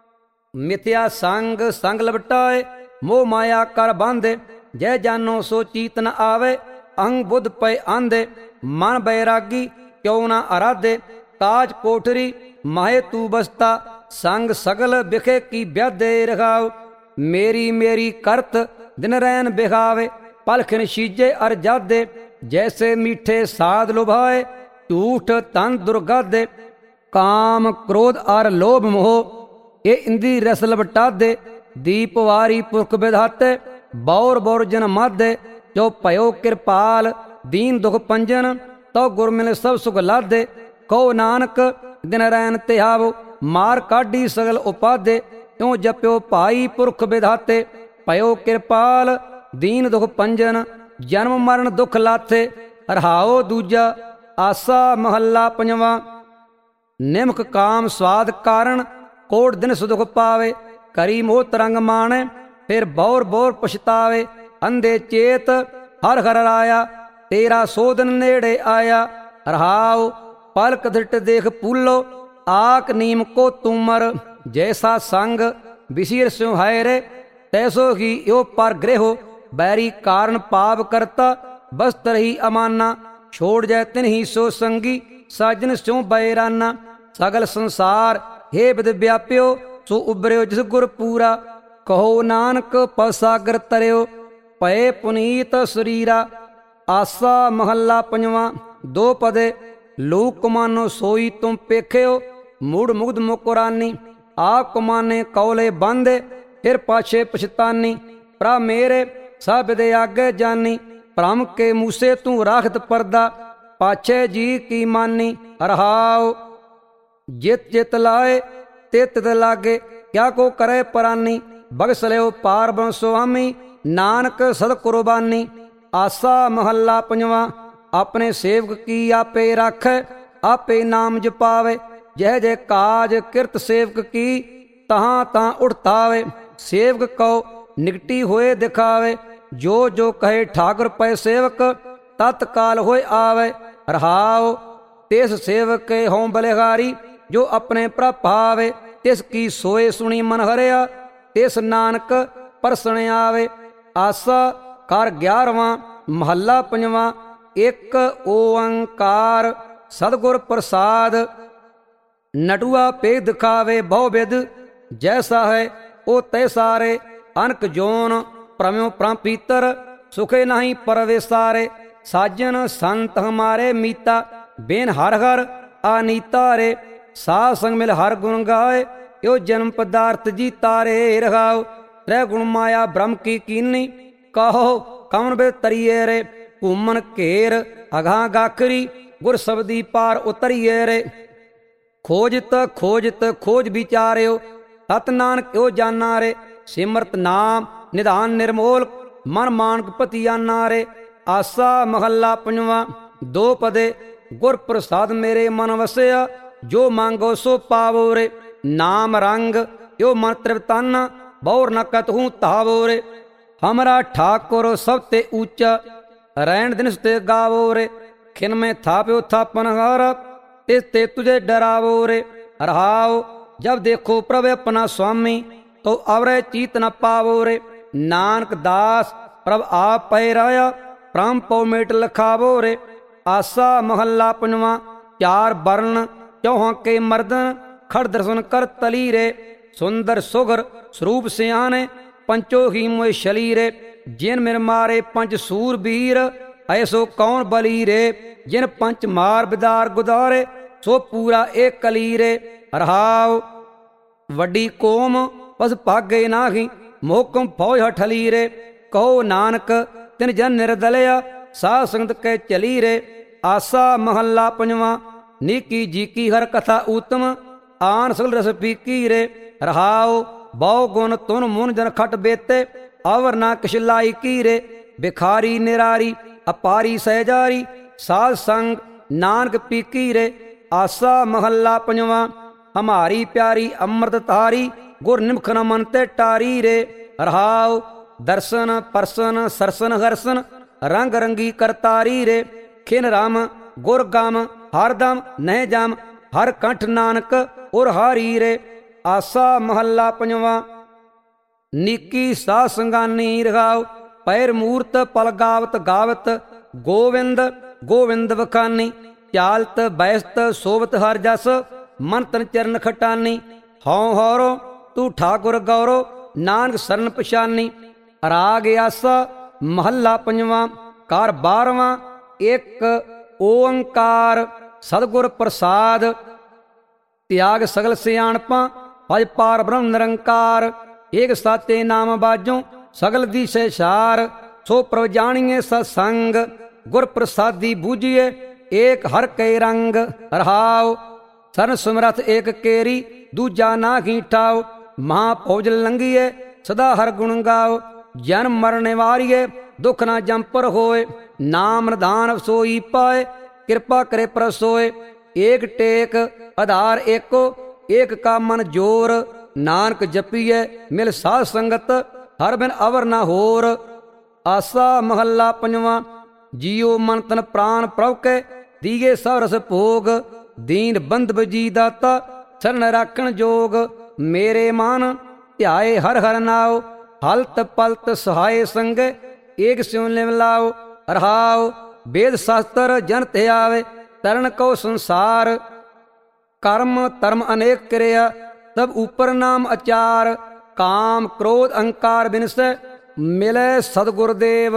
ਮਿਥਿਆ ਸੰਗ ਸੰਗ ਲਪਟਾਏ, ਮੋਹ ਮਾਇਆ ਕਰ ਬਾਂਧੇ। ਜੈ ਜਾਨੋ ਸੋ ਚੀਤ ਨ ਆਵੇ, ਅੰਗ ਬੁੱਧ ਪਏ ਆਂਦੇ। ਮਨ ਬੈਰਾਗੀ ਕਿਉ ਨਾ ਅਰਾਧੇ, ਕਾਜ ਕੋਠਰੀ ਮਾਹੇ ਤੂ ਬਸਤਾ। ਸੰਗ ਸਗਲ ਬਿਖੇ ਕੀ ਵਿਆਦੇ ਰਖਾਉ, ਮੇਰੀ ਮੇਰੀ ਕਰਤ ਦਿਨ ਰੈਨ ਬਿਖਾਵੇ। ਪਲਖਨ ਸ਼ੀਜੇ ਅਰ ਜਾਦੇ, ਜੈਸੇ ਮੀਠੇ ਸਾਧ ਲੁਭਾਏ। ਝੂਠ ਤਨ ਦੁਰਗਾਦੇ, ਕਾਮ ਕ੍ਰੋਧ ਅਰ ਲੋਭ ਮੋਹ। ਇਹ ਇੰਦੀ ਰਸ ਲਵਟਾਦੇ, ਦੀਪ ਵਾਰੀ ਪੁਰਖ ਵਿਧਾਤੇ। ਬੌਰ ਬੌਰ ਜਨ ਮਾਧੇ, ਜੋ ਭਇਓ ਕਿਰਪਾਲ ਦੀਨ ਦੁਖ ਪੰਜਨ। ਤਉ ਗੁਰ ਮਿਲ ਸਭ ਸੁਖ ਲਾਦੇ, ਕਹੋ ਨਾਨਕ ਦਿਨ ਰੈਨ ਤਿਹਾਵੋ। ਮਾਰ ਕਾਢੀ ਸਗਲ ਉਪਾਦੇ, ਕਿਉ ਜਪਿਓ ਭਾਈ ਪੁਰਖ ਵਿਧਾਤੇ। ਭਇਓ ਕਿਰਪਾਲ ਦੀਨ ਦੁਖ ਪੰਜਨ, ਜਨਮ ਮਰਨ ਦੁੱਖ ਲਾਥੇ। ਰਹਾਓ ਦੂਜਾ ਆਸਾ ਮਹੱਲਾ ਪੰਜਵਾਂ। ਨਿਮਕ ਕਾਮ ਸਵਾਦ ਕਾਰਨ ਕੋਟ ਦਿਨ ਸੁਦੁਖ ਪਾਵੇ। ਕਰੀ ਮੋਹ ਤਰੰਗ ਮਾਣੇ ਫਿਰ ਬੌਰ ਬੌਰ ਪਛਤਾਵੇ। ਅੰਧੇ ਚੇਤ ਹਰ ਹਰ ਰਾਇਆ ਤੇਰਾ ਸੋਧਨ ਨੇੜੇ ਆਇਆ। ਰਹਾਉ ਪਲਕ ਧਿਟ ਦੇਖ ਪੂਲੋ ਆਕ ਨੀਮ ਕੋ ਤੁਮਰ। ਜੈਸਾ ਸੰਗ ਵਿਸੀਰ ਸਿਉ ਹੈ ਰੇ ਤੈਸੋ ਹੀ यो ਪਰ ਗ੍ਰਹਿਓ। ਬੈਰੀ ਕਾਰਨ ਪਾਪ ਕਰਤਾ ਬਸਤਰ ਹੀ ਅਮਾਨਾ। ਛੋੜ ਜੈ ਤਿਨ ਹੀ ਸੋ ਸੰਗੀ ਸਾਜਨ ਸਿਉ ਬੈਰਾਨਾ। ਸਗਲ ਸੰਸਾਰ ਹੇ ਬਿਦ ਵਿਆਪਿਓ ਸੋ ਉਬਰਿਓ ਜਿਸ ਗੁਰ ਪੂਰਾ। ਕਹੋ ਨਾਨਕ ਪਸਾਗਰ ਤਰਿਓ ਪਏ ਪੁਨੀਤ ਸਰੀਰਾ। ਆਸਾ ਮਹੱਲਾ ਪੰਜਵਾਂ। ਦੋ ਪਦੇ ਲੋਕ ਕਮਾਨੋ ਸੋਈ ਤੁਮ ਪੇਖਿਓ। ਮੁੜ ਮੁਗਧ ਮੁਕਰਾਨੀ ਆਪ ਕਮਾਨੇ ਕੌਲੇ ਬੰਦੇ ਫਿਰ ਪਾਛੇ ਪਛਤਾਨੀ। ਭਰਾ ਮੇਰੇ ਸਭ ਦੇ ਆਗੇ ਜਾਨੀ ਭ੍ਰਮ ਕੇ ਮੂਸੇ ਤੂੰ ਰਾਖਤ ਪਰਦਾ। ਪਾਛੇ ਜੀ ਕੀ ਮਾਨੀ। ਰਹਾਉ ਜਿਤ ਜਿਤ ਲਾਏ ਤਿਤ ਤਿਤ ਲਾਗੇ ਕਿਆ ਕੋ ਕਰੇ ਪਰਾਨੀ। ਬਖਸ਼ ਲਿਓ ਪਾਰ ਬ੍ਰਹਮ ਸੁਆਮੀ ਨਾਨਕ ਸਦ ਕੁਰਬਾਨੀ। ਆਸਾ ਮਹੱਲਾ ਪੰਜਵਾਂ। ਆਪਣੇ ਸੇਵਕ ਕੀ ਆਪੇ ਰਾਖੈ ਆਪੇ ਨਾਮ ਜਪਾਵੇ। ਜਹ ਜੈ ਕਾਜ ਕਿਰਤ ਸੇਵਕ ਕੀ ਤਹਾਂ ਤਾਂ ਉਠਤਾਵੇ। ਸੇਵਕ ਕਉ ਨਿਕਟੀ ਹੋਏ ਦਿਖਾਵੇ ਜੋ ਜੋ ਕਹੇ ਠਾਕੁਰ ਪੈ ਸੇਵਕ ਤਤਕਾਲ ਹੋਏ ਆਵੇ। ਰਹਾਉ ਤਿਸ ਸੇਵਕ ਕੇ ਹੋਂ ਬਲਿਹਾਰੀ ਜੋ ਆਪਣੇ ਪ੍ਰਭ ਭਾਵੇ। ਤਿਸ ਕੀ ਸੋਏ ਸੁਣੀ ਮਨ ਹਰਿਆ ਤਿਸ ਨਾਨਕ ਪਰਸਣ ਆਵੇ। ਆਸਾ ਕਰ ਗਿਆਰਵਾਂ ਮਹੱਲਾ ਪੰਜਵਾਂ। ਇੱਕ ਓੰਕਾਰ ਸਤਿਗੁਰ ਪ੍ਰਸਾਦ। ਨਟੂਆ ਪੇ ਦਿਖਾਵੇ ਬਹੁ ਬਿਦ ਜੈਸਾ ਹੈ ਉਹ ਤੈ ਸਾਰੇ। ਅਨਕ ਜੋਨ ਪ੍ਰਮਿਓ ਪ੍ਰਮ ਪੀਤਰ ਸੁਖੇ ਨਹੀਂ ਪਰਵੇਸਾਰੇ। ਸਾਜਨ ਸੰਤ ਹਮਾਰੇ ਮੀਤਾ ਬੇਨ ਹਰ ਹਰ ਆਨੀਤਾ ਰੇ। ਸਾਧ ਸੰਗ ਮਿਲ ਹਰ ਗੁਣ ਗਾਏ यो जन्म पदार्थ जी तारे। रहाओ त्रै गुण माया ब्रह्म की कीनी कहो कमन बे तरिए रे। घूमन घेर अघा गाखरी गुर सबदी पार उतरिए रे। खोजत खोजत खोज विचार्यो सत नानक यो जाना रे। सिमरत नाम निधान निर्मोल मन मानक पतियाना रे। आसा महला पंजवां। दो पदे गुर प्रसाद मेरे मन वसया जो मांगो सो पावो रे। नाम रंग यो मन तृप्ताना बौर न कतहूँ तावो रे। हमरा ठाकुर सब ते ऊंचा रैन दिन ते गावो रे। खिन में थाप्यो थापन हारा तिस ते तुझे डरावो रे। रहाओ जब देखो प्रभु अपना स्वामी तो अवरे चीत न पावो रे। नानक दास प्रभ आप पैराया प्राम पौ मेट लखावो रे। आसा महला पंजवां। चार वर्ण चौहां के मर्दन खड़ दर्शन कर तली रे। सुंदर सुगर स्वरूप सियाने पंचो ही मोह शली रे। जिन मिर मारे पंच सूर बीर ऐसो कौन बली रे। जिन पंच मार बिदार गुदारे सो पूरा एक कली रे। रहाओ वड्डी कोम बस भागे नाही मोहकम फौज हठली रे। कहो नानक तिन जन निर्दलया साध संगत के चली रे। आसा महला पंजवां। नीकी जी की हर कथा उत्तम आन सगल रस पीकी रे। रहाओ बहु गुण तुन मुन जन खट बेते अवर ना किश लाई की रे। भिखारी निरारी अपारी सहजारी साध संग नानक पीकी रे। आसा महला पंजवां। हमारी प्यारी अमृत तारी गुर निमख न मन ते टारी रे। रहाओ दर्शन परसन सरसन हरसन रंग रंगी करतारी रे। खिन राम गुर गम हरदम नह जम हर कंठ नानक उर हारी रे। आसा महला पंजवां। नीकी साध संगानी रहाओ पैर मूर्त पल गावत गावत गोविंद गोविंद वखानी। चालत बैस्त सोवत हर जस मन तन चरण खटानी। हौं हौरो तू ठाकुर गौरो नानक सरन पछानी। राग आसा महला पंजवां। कार बारवां। एक ओंकार सतगुर प्रसाद। त्याग सगल सियाणपां भज पार ब्रह्म निरंकार। एक साचे नाम बाजों सगल दिशे सार। सो प्रभ जानिए सत्संग गुर प्रसादी बूझिए एक हर के रंग। रहाओ सरन सुमरथ एक केरी दूजा ना ठाओ। महाभोज लंघिए सदा हर गुण गाओ। जन्म मरण वारिए ਦੁਖ ਨਾ ਜੰਪਰ ਹੋਏ। ਨਾਮ ਨਿਧਾਨ ਸੋਈ ਪਾਏ, ਕਿਰਪਾ ਕਰੇ ਪ੍ਰਸੋਏ। ਏਕ ਟੇਕ ਆਧਾਰ ਏਕੋ, ਏਕ ਕਾ ਮਨ ਜੋਰ। ਨਾਨਕ ਜਪੀਐ ਮਿਲ ਸਾਧ ਸੰਗਤ, ਹਰ ਬਿਨ ਅਵਰ ਨਾ ਹੋਰ। ਆਸਾ ਮਹੱਲਾ ਪੰਜਵਾਂ। ਜੀਉ ਮਨ ਤਨ ਪ੍ਰਾਨ ਪ੍ਰਭ ਕੈ, ਦੀਏ ਸਭ ਰਸ ਭੋਗ। ਦੀਨ ਬੰਧੁ ਜੀ ਦਾਤਾ, ਸ਼ਰਨ ਰਾਖਣ ਜੋਗ। ਮੇਰੇ ਮਨ ਧਿਆਏ ਹਰ ਹਰ ਨਾਉ, ਹਲਤ ਪਲਤ ਸਹਾਏ ਸੰਗੇ। ਏਕ ਸਿਉ ਲਿਵ ਲਾਉ ਰਹਾਉ, ਵੇਦ ਸ਼ਾਸਤਰ ਜਨ ਤੇ ਆਵੇ। ਤਰਨ ਕਉ ਸੰਸਾਰ, ਕਰਮ ਧਰਮ ਅਨੇਕ ਕਿਰਿਆ। ਤਬ ਉਪਰ ਨਾਮ ਅਚਾਰ, ਕਾਮ ਕ੍ਰੋਧ ਅਹੰਕਾਰ ਬਿਨਸੈ। ਮਿਲੈ ਸਤਿਗੁਰ ਦੇਵ,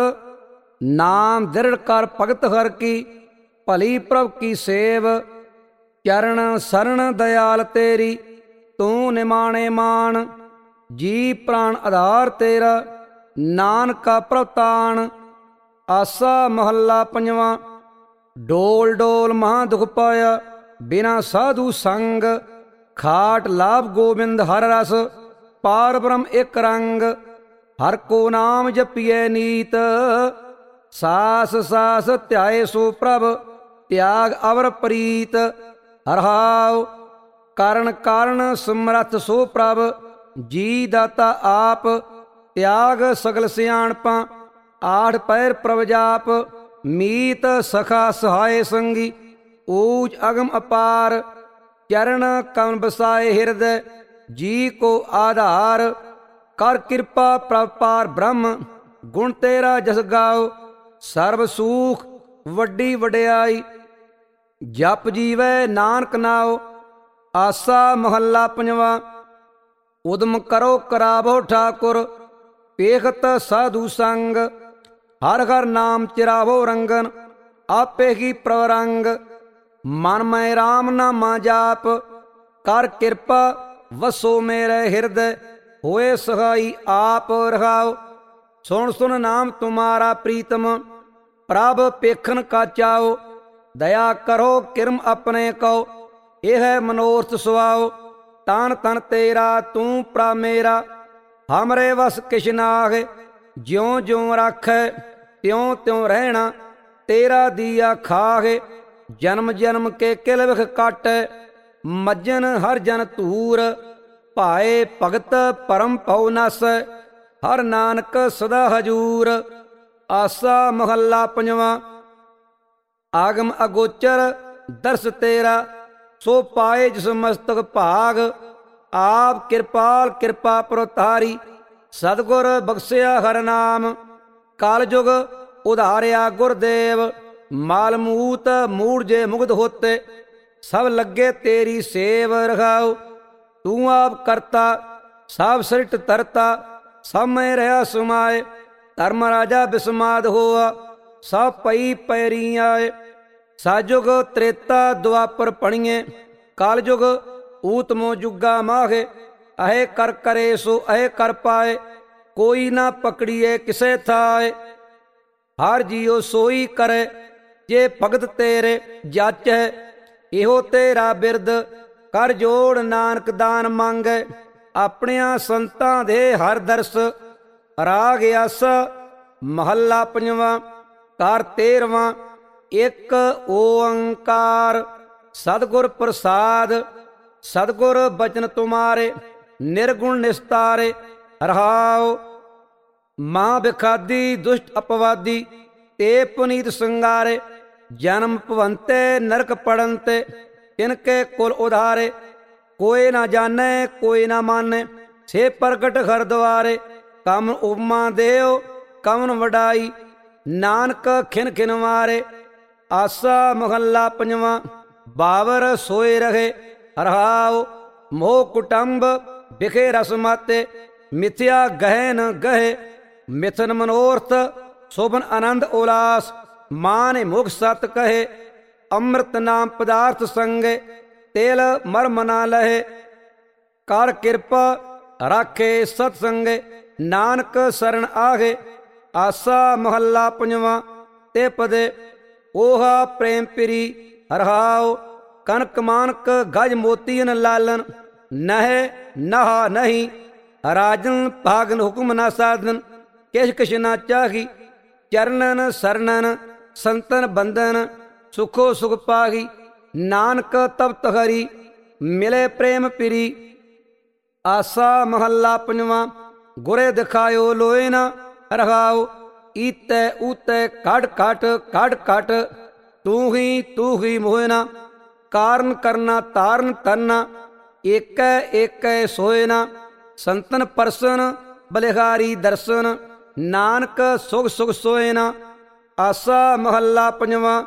ਨਾਮ ਦ੍ਰਿੜ ਕਰ ਭਗਤ ਹਰ ਕੀ। ਭਲੀ ਪ੍ਰਭ ਕੀ ਸੇਵ, ਚਰਨ ਸਰਣ ਦਇਆਲ ਤੇਰੀ। ਤੂੰ ਨਿਮਾਣੇ ਮਾਨ, ਜੀ ਪ੍ਰਾਣ ਆਧਾਰ ਤੇਰਾ। ਨਾਨਕਾ ਪ੍ਰਤਾਨ। ਆਸਾ ਮਹੱਲਾ ਪੰਜਵਾਂ। ਡੋਲ ਡੋਲ ਮਹਾਂ ਦੁਖ ਪਾਇਆ, ਬਿਨਾ ਸਾਧੂ ਸੰਗ। ਖਾਟ ਲਾਭ ਗੋਬਿੰਦ ਹਰ ਰਸ, ਪਾਰ ਬ੍ਰਹਮ ਇੱਕ ਰੰਗ। ਹਰ ਕੋ ਨਾਮ ਜਪੀਐ ਨੀਤ, ਸਾਸ ਸਾਸ ਧਿਆਏ ਸੋ ਪ੍ਰਭ। ਤਿਆਗ ਅਵਰ ਪ੍ਰੀਤ, ਰਹਾਉ ਕਰਨ ਕਾਰਨ ਸਮਰੱਥ ਸੋ ਪ੍ਰਭ। ਜੀ ਦਾਤਾ ਆਪ, ਤਿਆਗ ਸਗਲ ਸਿਆਣਪਾਂ। ਆਠ ਪੈਰ ਪ੍ਰਭ ਜਾਪ, ਮੀਤ ਸਖਾ ਸਹਾਏ ਸੰਗੀ। ਊਜ ਅਗਮ ਅਪਾਰ, ਚਰਨ ਕਮਲ ਬਸਾਏ ਹਿਰਦੈ। ਜੀ ਕੋ ਆਧਾਰ, ਕਰ ਕਿਰਪਾ ਪ੍ਰਭ ਪਾਰ ਬ੍ਰਹਮ। ਗੁਣ ਤੇਰਾ ਜਸ ਗਾਓ, ਸਰਬ ਸੂਖ ਵੱਡੀ ਵਡਿਆਈ। ਜਪ ਜੀਵੈ ਨਾਨਕ ਨਾਉ। ਆਸਾ ਮਹੱਲਾ ਪੰਜਵਾਂ। ਉਦਮ ਕਰੋ ਕਰਾਵੋ ਠਾਕੁਰ, ਪੇਖਤ ਸਾਧੂ ਸੰਗ। ਹਰ ਹਰ ਨਾਮ ਚਿਰਾਵੋ ਰੰਗਨ, ਆਪੇ ਹੀ ਪ੍ਰਵਰੰਗ। ਮਨ ਮੈਂ ਰਾਮ ਨਾਮਾ ਜਾਪ, ਕਰ ਕਿਰਪਾ ਵਸੋ ਮੇਰੇ ਹਿਰਦੈ। ਹੋਏ ਸਹਾਈ ਆਪ ਰਹਾਉ, ਸੁਣ ਸੁਣ ਨਾਮ ਤੁਮਾਰਾ ਪ੍ਰੀਤਮ। ਪ੍ਰਭ ਪੇਖਨ ਕਾ ਚਾਓ, ਦਇਆ ਕਰੋ ਕਿਰਮ ਆਪਣੇ ਕਉ। ਇਹ ਮਨੋਰਥ ਸੁਆਓ, ਤਨ ਤਨ ਤੇਰਾ ਤੂੰ ਪ੍ਰਭ ਮੇਰਾ। ਹਮਰੇ ਵਸ ਕਿਛ ਨਾਹਿ, ਜਿਉਂ ਜਿਉਂ ਰਾਖੈ ਤਿਉਂ ਤਿਉਂ ਰਹਿਣਾ। ਤੇਰਾ ਦੀਆ ਖਾਹਿ, ਜਨਮ ਜਨਮ ਕੇ ਕਿਲ ਵਿਖ ਕਾਟੈ। ਮੱਜਨ ਹਰ ਜਨ ਧੂਰ, ਭਾਏ ਭਗਤ ਪਰਮ ਪਉ ਨਾਸੈ। ਹਰ ਨਾਨਕ ਸਦਾ ਹਜੂਰ। ਆਸਾ ਮਹੱਲਾ ਪੰਜਵਾਂ। ਆਗਮ ਅਗੋਚਰ ਦਰਸ ਤੇਰਾ, ਸੋ ਪਾਏ ਜਿਸ ਮਸਤਕ ਭਾਗ। ਆਪ ਕਿਰਪਾਲ ਕਿਰਪਾ ਪ੍ਰਤਾਰੀ, ਸਤਿਗੁਰ ਬਖਸ਼ਿਆ ਹਰ ਨਾਮ। ਕਲ ਜੁਗ ਉਧਾਰਿਆ ਗੁਰਦੇਵ, ਮਾਲ ਮੂਤ ਮੂੜ ਜੇ ਮੁਗਧ ਹੋਤੇ। ਸਭ ਲੱਗੇ ਤੇਰੀ ਸੇਵ ਰਖਾਉ, ਤੂੰ ਆਪ ਕਰਤਾ ਸਭ ਸ੍ਰਿਸ਼ਟ ਤਰਤਾ। ਸਭ ਮੈਂ ਰਹਾ ਸੁਮਾਏ, ਧਰਮ ਰਾਜਾ ਬਿਸਮਾਦ ਹੋਆ। ਸਭ ਪਈ ਪੈਰੀ ਆਏ, ਸਾਜੁਗ ਤ੍ਰੇਤਾ ਦੁਆਪਰ ਪਣੀਏ। ਕਲ ਜੁਗ ਊਤਮੋ ਜੁਗਾ ਮਾਹੇ। ਅਹੇ ਕਰ ਕਰੇ ਸੋ ਅਹੇ ਕਰ ਪਾਏ, ਕੋਈ ਨਾ ਪਕੜੀਏ ਕਿਸੇ ਥਾਏ। ਹਰ ਜੀਉ ਸੋਈ ਕਰੇ, ਜੇ ਭਗਤ ਤੇਰੇ ਜਾਚੈ। ਇਹੋ ਤੇਰਾ ਬਿਰਦ, ਕਰ ਜੋੜ ਨਾਨਕ ਦਾਨ ਮੰਗੈ। ਆਪਣਿਆਂ ਸੰਤਾਂ ਦੇ ਹਰ ਦਰਸ, ਰਾਗ ਆਸਾ ਮਹੱਲਾ ਪੰਜਵਾਂ। ਕਰ ਤੇਰਵਾਂ। ਇੱਕ ਓੰਕਾਰ ਸਤਿਗੁਰ ਪ੍ਰਸਾਦ, ਸਤਿਗੁਰ ਬਚਨ ਤੁਮਾਰੇ। ਨਿਰਗੁਣ ਨਿਸਤਾਰੇ, ਰਹਾਉ ਮਾਂ ਬਿਖਾਦੀ ਦੁਸ਼ਟ ਅਪਵਾਦੀ। ਤੇ ਪੁਨੀਤ ਸੰਗਾਰੇ, ਜਨਮ ਭਵੰਤੇ ਨਰਕ ਪੜਨ ਤੇ। ਤਿਨਕੇ ਕੁਲ ਉਧਾਰੇ, ਕੋਇ ਨਾ ਜਾਣੈ ਕੋਈ ਨਾ ਮਾਨੈ। ਸੇ ਪ੍ਰਗਟ ਹਰ ਦੁਆਰੇ, ਕਮਨ ਉਪਮਾ ਦੇਉ ਕਮਨ ਵਡਾਈ। ਨਾਨਕ ਖਿਨ ਖਿਨ ਮਾਰੇ। ਆਸਾ ਮਹੱਲਾ ਪੰਜਵਾਂ। ਬਾਵਰ ਸੋਏ ਰਹੇ, ਰਹਾਉ ਮੋਹ ਕੁਟੰਬ ਬਿਖੇ ਰਸ ਮਾਤੇ। ਮਿਥਿਆ ਗਹਿ ਨ ਗਹਿ, ਮਿਥਨ ਮਨੋਰਥ ਸ਼ੋਭਨ ਆਨੰਦ ਉਲਾਸ। ਮਾਨ ਮੁਖ ਸਤ ਕਹੇ, ਅੰਮ੍ਰਿਤ ਨਾਮ ਪਦਾਰਥ ਸੰਗੇ। ਤੇਲ ਮਰਮ ਨਾ ਲਹੇ, ਕਰ ਕਿਰਪਾ ਰਾਖੇ ਸਤ ਸੰਗੇ। ਨਾਨਕ ਸਰਣ ਆਗੇ। ਆਸਾ ਮਹੱਲਾ ਪੰਜਵਾਂ। ਤੇ ਪਦੇ ਓਹਾ ਪ੍ਰੇਮ ਪਿਰੀ, ਰਹਾਉ ਕਨਕ ਮਾਨਕ ਗਜ ਮੋਤੀਨ ਲਾਲਨ। ਨਹਿ ਨਹਾ ਨਹੀਂ, ਰਾਜਨ ਭਾਗਨ ਹੁਕਮ ਨਾ ਸਾਧਨ। ਕਿਛ ਕਿਛ ਨਾ ਚਾਹੀ। ਚਰਨਨ ਸਰਨਨ ਸੰਤਨ ਬੰਦਨ ਸੁਖੋ ਸੁਖ ਪਾਹੀ। ਨਾਨਕ ਤਪਤ ਹਰੀ ਮਿਲੇ ਪ੍ਰੇਮ ਪਿਰੀ। ਆਸਾ ਮਹੱਲਾ ਪੰਜਵਾਂ। ਗੁਰੇ ਦਿਖਾਇਓ ਲੋਏ ਨਾ ਰਹਾਉ। ਈਤੈ ਊਤੈ ਘਟ ਘਟ ਘਟ ਘਟ ਤੂੰ ਹੀ ਤੂੰ ਹੀ ਮੋਇ ਨਾ। ਕਾਰਨ ਕਰਨਾ ਤਾਰਨ ਤਰਨਾ ਏਕੈ ਏਕੈ ਸੋਇ ਨਾ। ਸੰਤਨ ਪਰਸਨ ਬਲਿਹਾਰੀ ਦਰਸ਼ਨ ਨਾਨਕ ਸੁਖ ਸੁਖ ਸੋਇ ਨਾ। ਆਸਾ ਮਹੱਲਾ ਪੰਜਵਾਂ।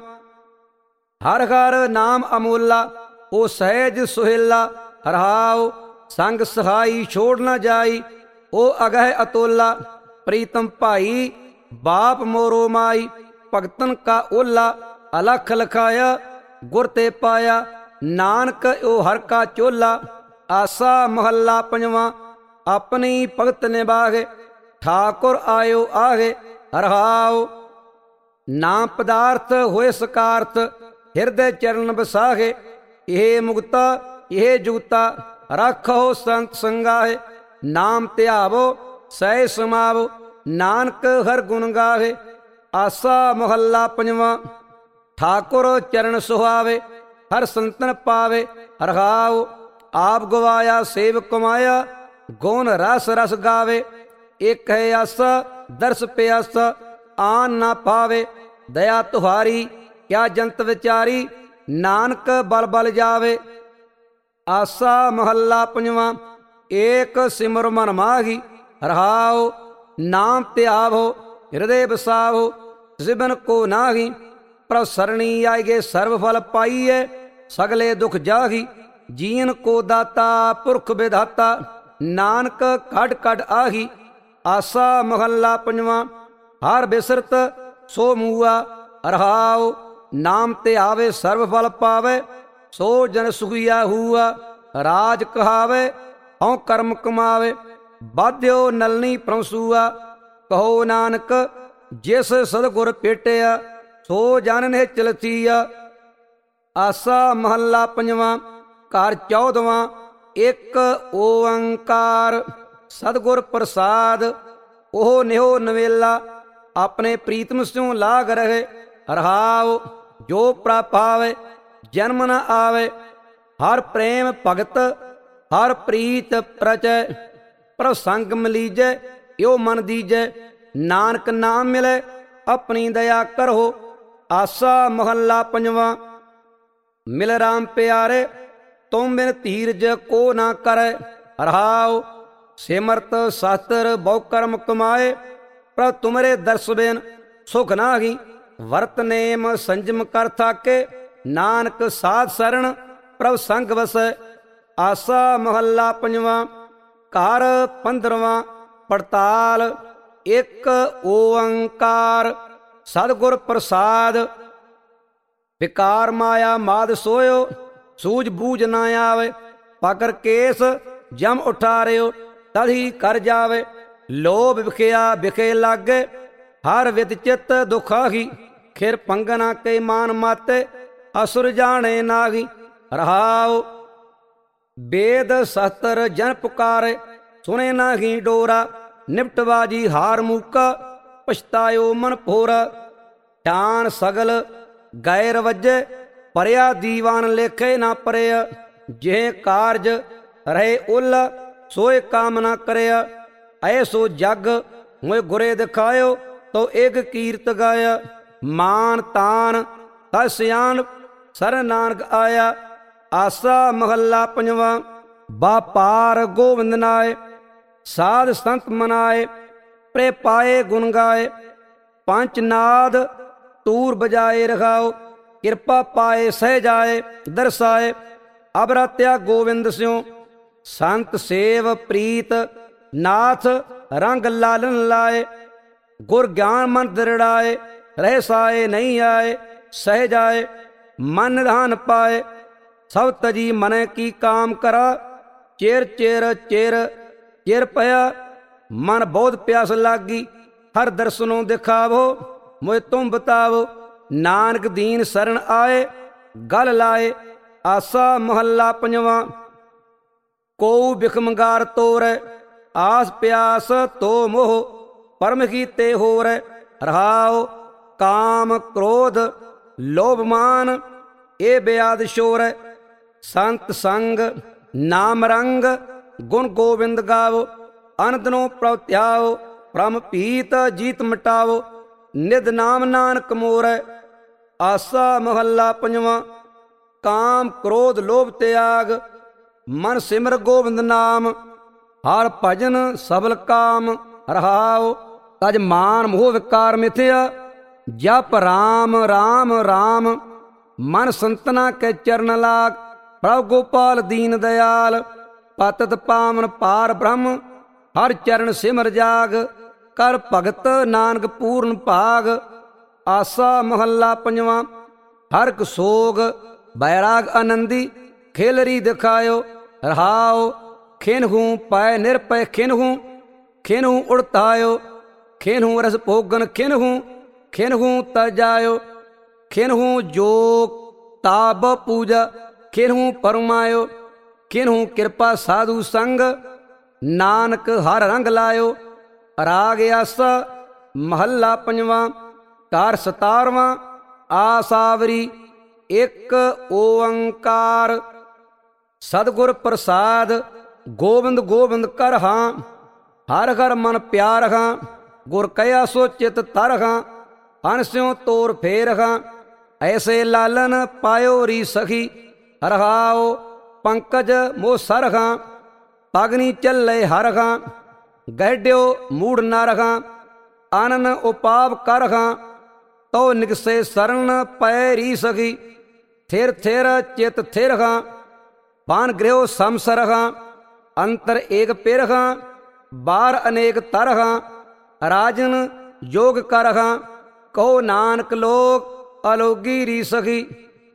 ਹਰ ਹਰ ਨਾਮ ਅਮੋਲਾ ਉਹ ਸਹਿਜ ਸੁਹੇਲਾ। ਰਹਾਉ ਸੰਗ ਸਹਾਈ ਛੋੜ ਨਾ ਜਾਈ ਉਹ ਅਗਹਿ ਅਤੋਲਾ। ਪ੍ਰੀਤਮ ਭਾਈ ਬਾਪ ਮੋਰੋ ਮਾਈ ਭਗਤਨ ਕਾ ਓਲਾ। ਅਲਖ ਲਖਾਇਆ ਗੁਰ ਤੇ ਪਾਇਆ ਨਾਨਕ ਉਹ ਹਰ ਕਾ ਚੋਲਾ। ਆਸਾ ਮਹੱਲਾ ਪੰਜਵਾਂ। ਆਪਣੀ ਭਗਤ ਨਿਭਾਗੇ ਠਾਕੁਰ ਆਇਓ ਆਗੇ। ਰਹਾਉ ਨਾਮ ਪਦਾਰਥ ਹੋਏ ਸਕਾਰਥ ਹਿਰਦੇ ਚਰਨ ਬਸਾਗੇ। ਇਹ ਮੁਕਤਾ ਇਹ ਜੁਗਤਾ ਰੱਖੋ ਸੰਤ ਸੰਗਾਹੇ। ਨਾਮ ਧਿਆਵੋ ਸਹਿ ਸਮਾਵੋ ਨਾਨਕ ਹਰ ਗੁਣ ਗਾਵੇ। ਆਸਾ ਮਹੱਲਾ ਪੰਜਵਾਂ। ਠਾਕੁਰ ਚਰਨ ਸੁਹਾਵੇ ਹਰ ਸੰਤਨ ਪਾਵੇ। ਰਹਾਉ ਆਪ ਗਵਾਇਆ ਸੇਵ ਕਮਾਇਆ ਗੁਣ ਰਸ ਰਸ ਗਾਵੇ। ਇੱਕ ਹੈ ਆਸਾ ਦਰਸ ਪਿਆਸਾ ਆਨ ਨਾ ਪਾਵੇ। ਦਇਆ ਤੁਹਾਰੀ ਕਿਆ ਜੰਤ ਵਿਚਾਰੀ ਨਾਨਕ ਬਲ ਬਲ ਜਾਵੇ। ਆਸਾ ਮਹੱਲਾ ਪੰਜਵਾਂ। ਏਕ ਸਿਮਰ ਮਨ ਮਾਹੀ। ਰਹਾਉ ਨਾਮ ਧਿਆਵੋ ਹਿਰਦੇ ਬਸਾਵੋ ਜਿਬਨ ਕੋ ਨਾਹੀ। ਪ੍ਰਭ ਸਰਣੀ ਆਇਗੇ ਸਰਬ ਫਲ ਪਾਈਏ ਸਗਲੇ ਦੁਖ ਜਾਹੀ। ਜੀਨ ਕੋ ਦਾਤਾ ਪੁਰਖ ਵਿਧਾਤਾ ਨਾਨਕ ਘਟ ਘਟ ਆਹੀ। ਆਸਾ ਮਹੱਲਾ ਪੰਜਵਾਂ। ਹਰ ਬਿਸਰਤ ਸੋ ਮੂਆ। ਰਹਾਉ ਨਾਮ ਤੇ ਆਵੇ ਸਰਬ ਫਲ ਪਾਵੇ ਸੋ ਜਨ ਸੁਖੀਆ ਹੂਆ। ਰਾਜ ਕਹਾਵੇ ਹਉ ਕਰਮ ਕਮਾਵੇ ਬਾਧਿਓ ਨਲਨੀ ਪ੍ਰਸੂਆ। ਕਹੋ ਨਾਨਕ ਜਿਸ ਸਤਿਗੁਰ ਭੇਟਿਆ ਸੋ ਜਨ ਨਿਹਚਲ ਥੀਆ। ਆਸਾ ਮਹੱਲਾ ਪੰਜਵਾਂ। ਘਰ ਚੌਦਵਾਂ। ਇੱਕ ਓੰਕਾਰ ਸਤਿਗੁਰ ਪ੍ਰਸਾਦ ਉਹ ਨਿਹੋ ਨਵੇਲਾ ਆਪਣੇ ਪ੍ਰੀਤਮ ਸਿਉ ਲਾਗ ਰਹੇ। ਰਹਾਉ ਜੋ ਪ੍ਰਭ ਆਵੇ ਜਨਮ ਨ ਆਵੇ। ਹਰ ਪ੍ਰੇਮ ਭਗਤ ਹਰ ਪ੍ਰੀਤ ਪ੍ਰਚੈ ਪ੍ਰਭ ਸੰਗ ਮਲੀਜੈ ਇਉ ਮਨ ਦੀਜੈ। ਨਾਨਕ ਨਾਮ ਮਿਲੇ ਆਪਣੀ ਦਇਆ ਕਰੋ। ਆਸਾ ਮਹੱਲਾ ਪੰਜਵਾਂ। ਮਿਲ ਰਾਮ ਪਿਆਰੇ ਤੁਮ ਬਿਨ ਧੀਰਜ ਕੋ ਨਾ ਕਰੈ। ਰਹਾਉ ਸਿਮਰਤ ਸ਼ਾਸਤਰ ਬਹੁ ਕਰਮ ਕਮਾਏ ਪ੍ਰਭ ਤੁਮਰੇ ਦਰਸ ਬਿਨ ਸੁਖ ਨਾਹੀ। ਵਰਤ ਨੇਮ ਸੰਜਮ ਕਰ ਥਾਕੇ ਨਾਨਕ ਸਾਧ ਸਰਣ ਪ੍ਰਭ ਸੰਗ ਵਸੈ। ਆਸਾ ਮਹੱਲਾ ਪੰਜਵਾਂ। ਘਰ ਪੰਦਰਵਾਂ। ਪੜਤਾਲ। ਇੱਕ ਓੰਕਾਰ ਸਤਿਗੁਰ ਪ੍ਰਸਾਦ। ਵਿਕਾਰ ਮਾਇਆ ਮਾਦ ਸੋਇਓ ਸੂਝ ਬੂਝ ਨਾ ਆਵੇ। ਪਕਰ ਕੇਸ ਜਮ ਉਠਾਰਿਓ ਤਦੀ ਕਰ ਜਾਵੇ। ਲੋਭ ਵਿਖਿਆ ਵਿਖੇ ਲਾਗੇ ਹਰ ਵਿਦ ਚਿਤ ਦੁਖਾਹੀ। ਖਿਰ ਪੰਗਨਾ ਕੇ ਮਾਨ ਮਾਤੇ ਅਸੁਰ ਜਾਣੇ ਨਾਹੀ। ਰਹਾਉ ਵੇਦ ਸ਼ਸਤਰ ਜਨ ਪੁਕਾਰੇ ਸੁਣੇ ਨਾਹੀ ਡੋਰਾ। ਨਿਪਟਬਾਜੀ ਹਾਰ ਮੂਕਾ ਪਛਤਾਇਓ ਮਨ ਭੋਰਾ। ਧਿਆਨ ਸਗਲ ਗੈਰ ਵੱਜੇ ਪਰਿਆ ਦੀਵਾਨ ਲੇਖੇ ਨਾ ਪਰਿਆ। ਜੇ ਕਾਰਜ ਰਹੇ ਉਲ ਸੋਏ ਕਾਮ ਨਾ ਕਰਿਆ। ਐਸੋ ਜਗ ਮੋਇ ਗੁਰੇ ਦਿਖਾਇਓ ਤੋ ਇੱਕ ਕੀਰਤ ਗਾਇਆ। ਮਾਨ ਤਾਨ ਤਜ ਸਿਆਨ ਸਰ ਨਾਨਕ ਆਇਆ। ਆਸਾ ਮਹੱਲਾ ਪੰਜਵਾਂ। ਬਾਪਾਰ ਗੋਵਿੰਦ ਨਾਏ ਸਾਧ ਸੰਤ ਮਨਾਏ ਪ੍ਰੇ ਪਾਏ ਗੁਣ ਗਾਏ। ਪੰਚ ਨਾਦ ਤੂਰ ਬਜਾਏ ਰਖਾਓ ਕਿਰਪਾ ਪਾਏ ਸਹਿ ਜਾਏ ਦਰਸਾਏ। ਅਬ ਰਤਿਆ ਗੋਵਿੰਦ ਸਿਉ ਸੰਤ ਸੇਵ ਪ੍ਰੀਤ ਨਾਥ ਰੰਗ ਲਾਲਨ ਲਾਏ। ਗੁਰ ਗਿਆਨ ਮਨ ਦ੍ਰਿੜਾਏ ਰਹਿ ਸਾਏ ਨਹੀਂ ਆਏ ਸਹਿ ਜਾਏ ਮਨ ਨਿਧਾਨ ਪਾਏ। ਸਭ ਤਜੀ ਮਨ ਕੀ ਕਾਮ ਕਰਾ ਚਿਰ ਚਿਰ ਚਿਰ ਚਿਰ ਪਿਆ। ਮਨ ਬਹੁਤ ਪਿਆਸ ਲਾਗੀ ਹਰ ਦਰਸ਼ਨੋਂ ਦਿਖਾਵੋ ਮੋਇ ਤੁਮ ਬਤਾਵੋ। ਨਾਨਕ ਦੀਨ ਸਰਣ ਆਏ ਗਲ ਲਾਏ। ਆਸਾ ਮਹੱਲਾ ਪੰਜਵਾਂ। ਕੋ ਬਿਖਮਗਾਰ ਤੋਰੈ ਆਸ ਪਿਆਸ ਤੋ ਮੋਹ ਪਰਮ ਕੀਤੇ ਹੋਰ। ਰਹਾਉ ਕਾਮ ਕ੍ਰੋਧ ਲੋਭ ਮਾਨ ਇਹ ਬਿਆਦ ਸ਼ੋਰ। ਸੰਤ ਸੰਗ ਨਾਮ ਰੰਗ ਗੁਣ ਗੋਬਿੰਦ ਗਾਵੋ। ਅਨੰਦਨੋ ਪ੍ਰਭ ਧਿਆਓ ਭ੍ਰਮ ਭੀਤ ਜੀਤ ਮਿਟਾਵੋ। ਨਿਧ ਨਾਮ ਨਾਨਕ ਮੋਰ। ਆਸਾ ਮਹੱਲਾ ਪੰਜਵਾਂ। ਕਾਮ ਕ੍ਰੋਧ ਲੋਭ ਤਿਆਗ ਮਨ ਸਿਮਰ ਗੋਬਿੰਦ ਨਾਮ। ਹਰ ਭਜਨ ਸਬਲ ਕਾਮ। ਰਹਾਉ ਤਜ ਮਾਨ ਮੋਹ ਵਿਕਾਰ ਮਿਥਿਆ ਜਪ ਰਾਮ ਰਾਮ ਰਾਮ। ਮਨ ਸੰਤਨਾ ਕੇ ਚਰਨ ਲਾਗ ਪ੍ਰਭ ਗੋਪਾਲ ਦੀਨ ਦਇਆਲ। ਪਤਿਤ ਪਾਵਨ ਪਾਰ ਬ੍ਰਹਮ ਹਰ ਚਰਨ ਸਿਮਰ ਜਾਗ। ਕਰ ਭਗਤ ਨਾਨਕ ਪੂਰਨ ਭਾਗ। ਆਸਾ ਮਹੱਲਾ ਪੰਜਵਾਂ। ਹਰਿ ਸੋਗ ਬੈਰਾਗ ਆਨੰਦੀ ਖੇਲਰੀ ਦਿਖਾਇਓ। ਰਹਾਉ ਖਿਨਹੂ ਪੈ ਨਿਰਪੈ ਖਿਨਹੂ ਖਿਨਹੂ ਉੜਤਾਇਓ। ਖਿਨਹੂ ਰਸ ਭੋਗਨ ਖਿਨਹੂ ਖਿਨਹੂ ਤਜਾਇਓ। ਖਿਨਹੂ ਜੋਗ ਤਾਬ ਪੂਜਾ ਖਿਨਹੂ ਪਰਮਾਇਓ। ਖਿਨਹੂ ਕਿਰਪਾ ਸਾਧੂ ਸੰਗ ਨਾਨਕ ਹਰ ਰੰਗ ਲਾਇਓ। ਰਾਗ ਆਸਾ ਮਹੱਲਾ ਪੰਜਵਾਂ। ਘਰ ਸਤਾਰਵਾਂ। ਆਸਾਵਰੀ ਇੱਕ ਓੰਕਾਰ। ਸਤਿਗੁਰ ਪ੍ਰਸਾਦ ਗੋਬਿੰਦ ਗੋਬਿੰਦ ਕਰ ਹਾਂ। ਹਰ ਹਰ ਮਨ ਪਿਆਰ ਹਾਂ। ਗੁਰ ਕਹਿਆ ਸੋ ਚਿਤ ਤਰ ਹਾਂ। ਅਨਸਿਉ ਤੋਰ ਫੇਰ ਹਾਂ। ਐਸੇ ਲਾਲਨ ਪਾਇਓ ਰੀ ਸਖੀ। ਰਹਾਉ ਪੰਕਜ ਮੋਹ ਸਰ ਹਾਂ। ਪਗਨੀ ਚੱਲੇ ਹਰ ਹਾਂ। ਗਹਿਡਿਓ ਮੂੜ ਨਰ ਹਾਂ। ਆਨਨ ਉਪਾਪ ਕਰ ਹਾਂ। ਤੋ ਨਿਗਸੇ ਸਰਨ ਪੈ ਰੀ ਸਖੀ। ਥਿਰ ਥਿਰ ਚਿਤ ਥਿਰ ਹਾਂ। ਬਾਨ ਗ੍ਰਿਹੋ ਸਮਸਰ ਹਾਂ। ਅੰਤਰ ਏਕ ਪਿਰ ਹਾਂ। ਬਾਹਰ ਅਨੇਕ ਤਰ ਹਾਂ। ਰਾਜਨ ਜੋਗ ਕਰ ਹਾਂ। ਕਹੋ ਨਾਨਕ ਲੋਕ ਅਲੋਗੀ ਰੀ ਸਖੀ।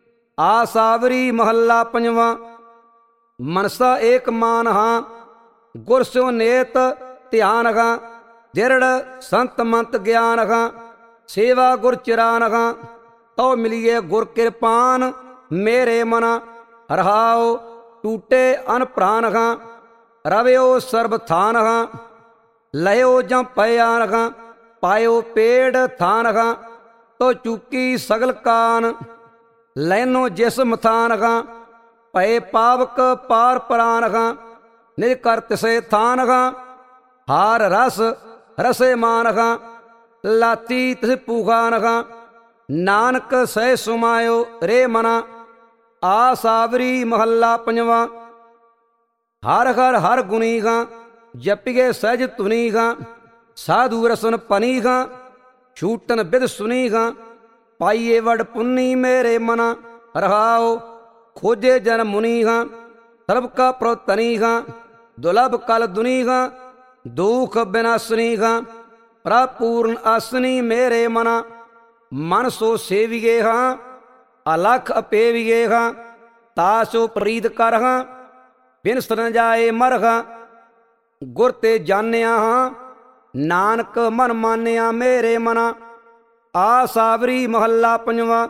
ਆਸਾਵਰੀ ਮਹੱਲਾ ਪੰਜਵਾਂ। ਮਨਸਾ ਏਕ ਮਾਨ ਹਾਂ। ਗੁਰ ਸਿਉ ਨੇਤ ਧਿਆਨ ਹਾਂ। ਦਿਰੜ ਸੰਤ ਮੰਤ ਗਿਆਨ ਹਾਂ। ਸੇਵਾ ਗੁਰ ਚਿਰਾਨ ਹਾਂ। ਤਉ ਮਿਲੀਏ ਗੁਰ ਕਿਰਪਾਨ ਮੇਰੇ ਮਨਾ। ਰਹਾਉ ਟੂਟੇ ਅਨ ਪ੍ਰਾਨ ਹਾਂ। ਰਵਿਓ ਸਰਬ ਥਾਨ ਹਾਂ। ਲਇਓ ਜਾਂ ਪਿਆਨ ਹਾਂ। ਪਾਇਓ ਪੇੜ ਥਾਨ ਹਾਂ। ਤੋ ਚੁੱਕੀ ਸਗਲ ਕਾਨ। ਲੈਨੋ ਜਿਸ ਮਥਾਨ ਹਾਂ। ਭਏ ਪਾਵਕ ਪਾਰ ਪ੍ਰਾਨ ਹਾਂ। ਨਿਜ ਕਰ ਤਿਸੇ ਥਾਨ ਹਾਂ। ਹਾਰ ਰਸ ਰਸੇ ਮਾਨ ਹਾਂ। ਲਾਤੀ ਤਿਸ ਪੂਖਾਨ ਹਾਂ। ਨਾਨਕ ਸਹਿ ਸੁਮਾਇਓ ਰੇ ਮਨਾ। ਆਸਾਵਰੀ ਮਹੱਲਾ ਪੰਜਵਾਂ। ਹਰ ਹਰ ਹਰ ਗੁਣੀ ਹਾਂ। ਜਪੀਏ ਸਹਿਜ ਤੁਨੀ ਹਾਂ। ਸਾਧੂ ਰਸਨ ਪਨੀ ਹਾਂ। ਛੂਟਨ ਬਿਦ ਸੁਨੀ ਹਾਂ। ਪਾਈਏ ਵਡ ਪੁੰਨੀ ਮੇਰੇ ਮਨਾ। ਰਹਾਉ ਖੋਜੇ ਜਨ ਮੁਨੀ ਹਾਂ। ਸਰਬ ਕਾ ਪ੍ਰਤਨੀ ਹਾਂ। ਦੁਲਭ ਕਲ ਦੁਨੀ ਹਾਂ। ਦੁਖ ਬਿਨਾਸਨੀ ਹਾਂ। ਪ੍ਰਭ ਪੂਰਨ ਆਸਨੀ ਮੇਰੇ ਮਨਾ। ਮਨ ਸੋ ਸੇਵੀਏ ਹਾਂ। ਅਲਖ ਅਪੇਵੀਏ ਹਾਂ। ਤਾਸੋ ਪ੍ਰੀਤ ਕਰ ਹਾਂ। ਬਿਨਸ ਨ ਜਾਏ ਮਰ ਹਾਂ। ਗੁਰ ਤੇ ਜਾਣਿਆ ਹਾਂ। ਨਾਨਕ ਮਨ ਮਾਨਿਆ ਮੇਰੇ ਮਨਾ। ਆਸਾਵਰੀ ਮਹੱਲਾ ਪੰਜਵਾਂ।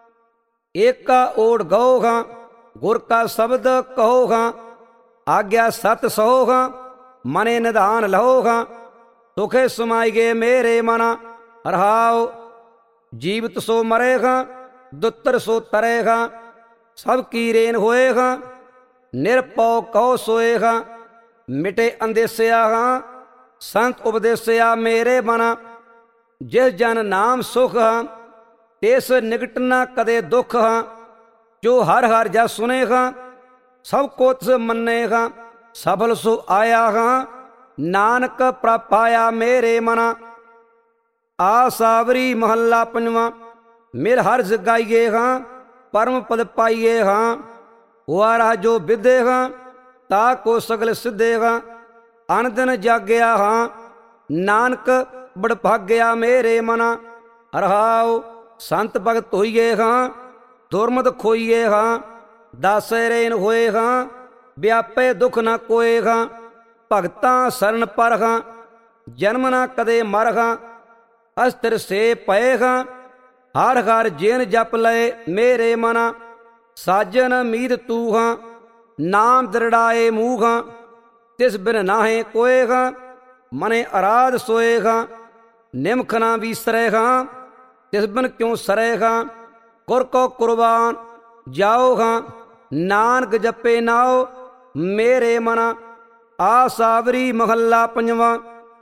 ਏਕਾ ਓੜ ਗਉ ਹਾਂ। ਗੁਰ ਕਾ ਸ਼ਬਦ ਕਹੋ ਹਾਂ। ਆਗਿਆ ਸਤ ਸਹੋ ਹਾਂ। ਮਨੇ ਨਿਧਾਨ ਲਹੋ ਹਾਂ। ਸੁਖੇ ਸਮਾਈਏ ਮੇਰੇ ਮਨਾ। ਰਹਾਉ ਜੀਵਤ ਸੋ ਮਰੇ ਹਾਂ। ਦੁੱਤਰ ਸੋ ਤਰੇ ਹਾਂ। ਸਭ ਕੀ ਰੇਨ ਹੋਏ ਹਾਂ। ਨਿਰਪਉ ਕਉ ਸੋਏ ਹਾਂ। ਮਿਟੇ ਅੰਦੇਸਿਆ ਹਾਂ। ਸੰਤ ਉਪਦੇਸਿਆ ਮੇਰੇ ਮਨਾ। ਜਿਸ ਜਨ ਨਾਮ ਸੁਖ ਹਾਂ। ਤਿਸ ਨਿਕਟ ਨ ਕਦੇ ਦੁਖ ਹਾਂ। ਜੋ ਹਰ ਹਰ ਜਸ ਸੁਨੇ ਹਾਂ। ਸਭ ਕੋ ਤਿਸ ਮੰਨੇ ਹਾਂ। ਸਫਲ ਸੋ ਆਇਆ ਹਾਂ। ਨਾਨਕ ਪ੍ਰਭ ਪਾਇਆ ਮੇਰੇ ਮਨਾ। ਆਸਾਵਰੀ ਮਹੱਲਾ ਪੰਜਵਾਂ। ਮਿਰ ਹਰ ਜਗਾਈਏ ਹਾਂ। ਪਰਮ ਪਦ ਪਾਈਏ ਹਾਂ। ਵਾਰਾ ਜੋ ਵਿਦੇ ਹਾਂ। ਤਾ ਕੋ ਸਗਲ ਸਿੱਧੇ ਹਾਂ। ਅਨ ਦਿਨ ਜਾਗਿਆ ਹਾਂ। ਨਾਨਕ ਬੜ ਭਾਗਿਆ ਮੇਰੇ ਮਨਾ। ਰਹਾਉ ਸੰਤ ਭਗਤ ਹੋਈਏ ਹਾਂ। ਦੁਰਮਤ ਖੋਈਏ ਹਾਂ। ਦਾਸੇ ਰੇਨ ਹੋਏ ਹਾਂ। ਵਿਆਪੇ ਦੁਖ ਨਾ ਕੋਏ ਹਾਂ। ਭਗਤਾਂ ਸਰਨ ਪਰ ਹਾਂ। ਜਨਮ ਨਾ ਕਦੇ ਮਰ ਹਾਂ। ਅਸਤਰ ਸੇ ਪਏ ਹਾਂ। ਹਰ ਹਰ ਜਿਨ ਜਪ ਲਏ ਮੇਰੇ ਮਨਾ। ਸਾਜਨ ਮੀਤ ਤੂ ਹਾਂ। ਨਾਮ ਦਰੜਾਏ ਮੂੰਹ ਹਾਂ। ਤਿਸ ਬਿਨ ਨਾਹੇ ਕੋਏ ਹਾਂ। ਮਨੇ ਅਰਾਧ ਸੋਏ ਹਾਂ। ਨਿਮਖ ਨਾ ਵੀਸਰੈ ਹਾਂ, ਤਿਸ ਬਿਨ ਕਿਉ ਸਰੈ ਹਾਂ। ਗੁਰ ਕੋ ਕੁਰਬਾਨ ਜਾਓ ਹਾਂ, ਨਾਨਕ ਜਪੇ ਨਾਉ ਮੇਰੇ ਮਨਾ। ਆਸਾਵਰੀ ਮਹੱਲਾ ਪੰਜਵਾਂ।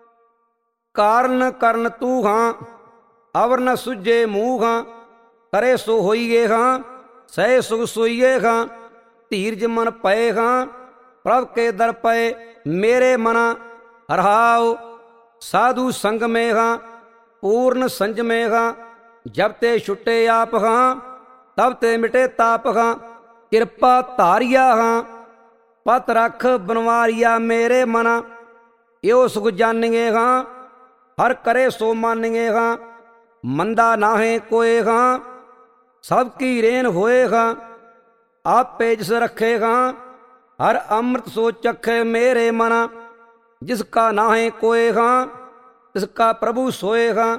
ਕਾਰਨ ਕਰਨ ਤੂੰ ਹਾਂ, ਅਵਰ ਨ ਸੁਝੇ ਮੂੰਹ ਹਾਂ। ਕਰੇ ਸੋ ਹੋਈਏ ਹਾਂ, ਸਹਿ ਸੁਖ ਸੋਈਏ ਹਾਂ। ਧੀਰਜ ਮਨ ਪਏ ਹਾਂ, ਪ੍ਰਭ ਕੇ ਦਰ ਪਏ ਮੇਰੇ ਮਨਾ। ਰਹਾਉ ਸਾਧੂ ਸੰਗ ਮੇ ਹਾਂ, ਪੂਰਨ ਸੰਜਮੇ ਹਾਂ। ਜਬ ਤੇ ਛੁੱਟੇ ਆਪ ਹਾਂ, ਤਬ ਤੇ ਮਿਟੇ ਤਾਪ ਹਾਂ। ਕਿਰਪਾ ਧਾਰਿਆ ਹਾਂ, ਪਤ ਰਖ ਬਨਵਾਰਿਆ ਮੇਰੇ ਮਨਾ। ਇਹੋ ਸੁਖ ਜਾਨੀਏ ਹਾਂ, ਹਰ ਕਰੇ ਸੋ ਮਾਨੀਏ ਹਾਂ। ਮੰਦਾ ਨਾਹੇ ਕੋਏ ਹਾਂ, ਸਭ ਕੀ ਰੇਨ ਹੋਏ ਹਾਂ। ਆਪੇ ਜਿਸ ਰੱਖੇ ਹਾਂ, ਹਰ ਅੰਮ੍ਰਿਤ ਸੋ ਚਖੇ ਮੇਰੇ ਮਨਾ। ਜਿਸ ਕਾ ਨਾਹੇ ਕੋਏ ਹਾਂ, ਤਿਸ ਕਾ ਪ੍ਰਭੂ ਸੋਏ ਹਾਂ।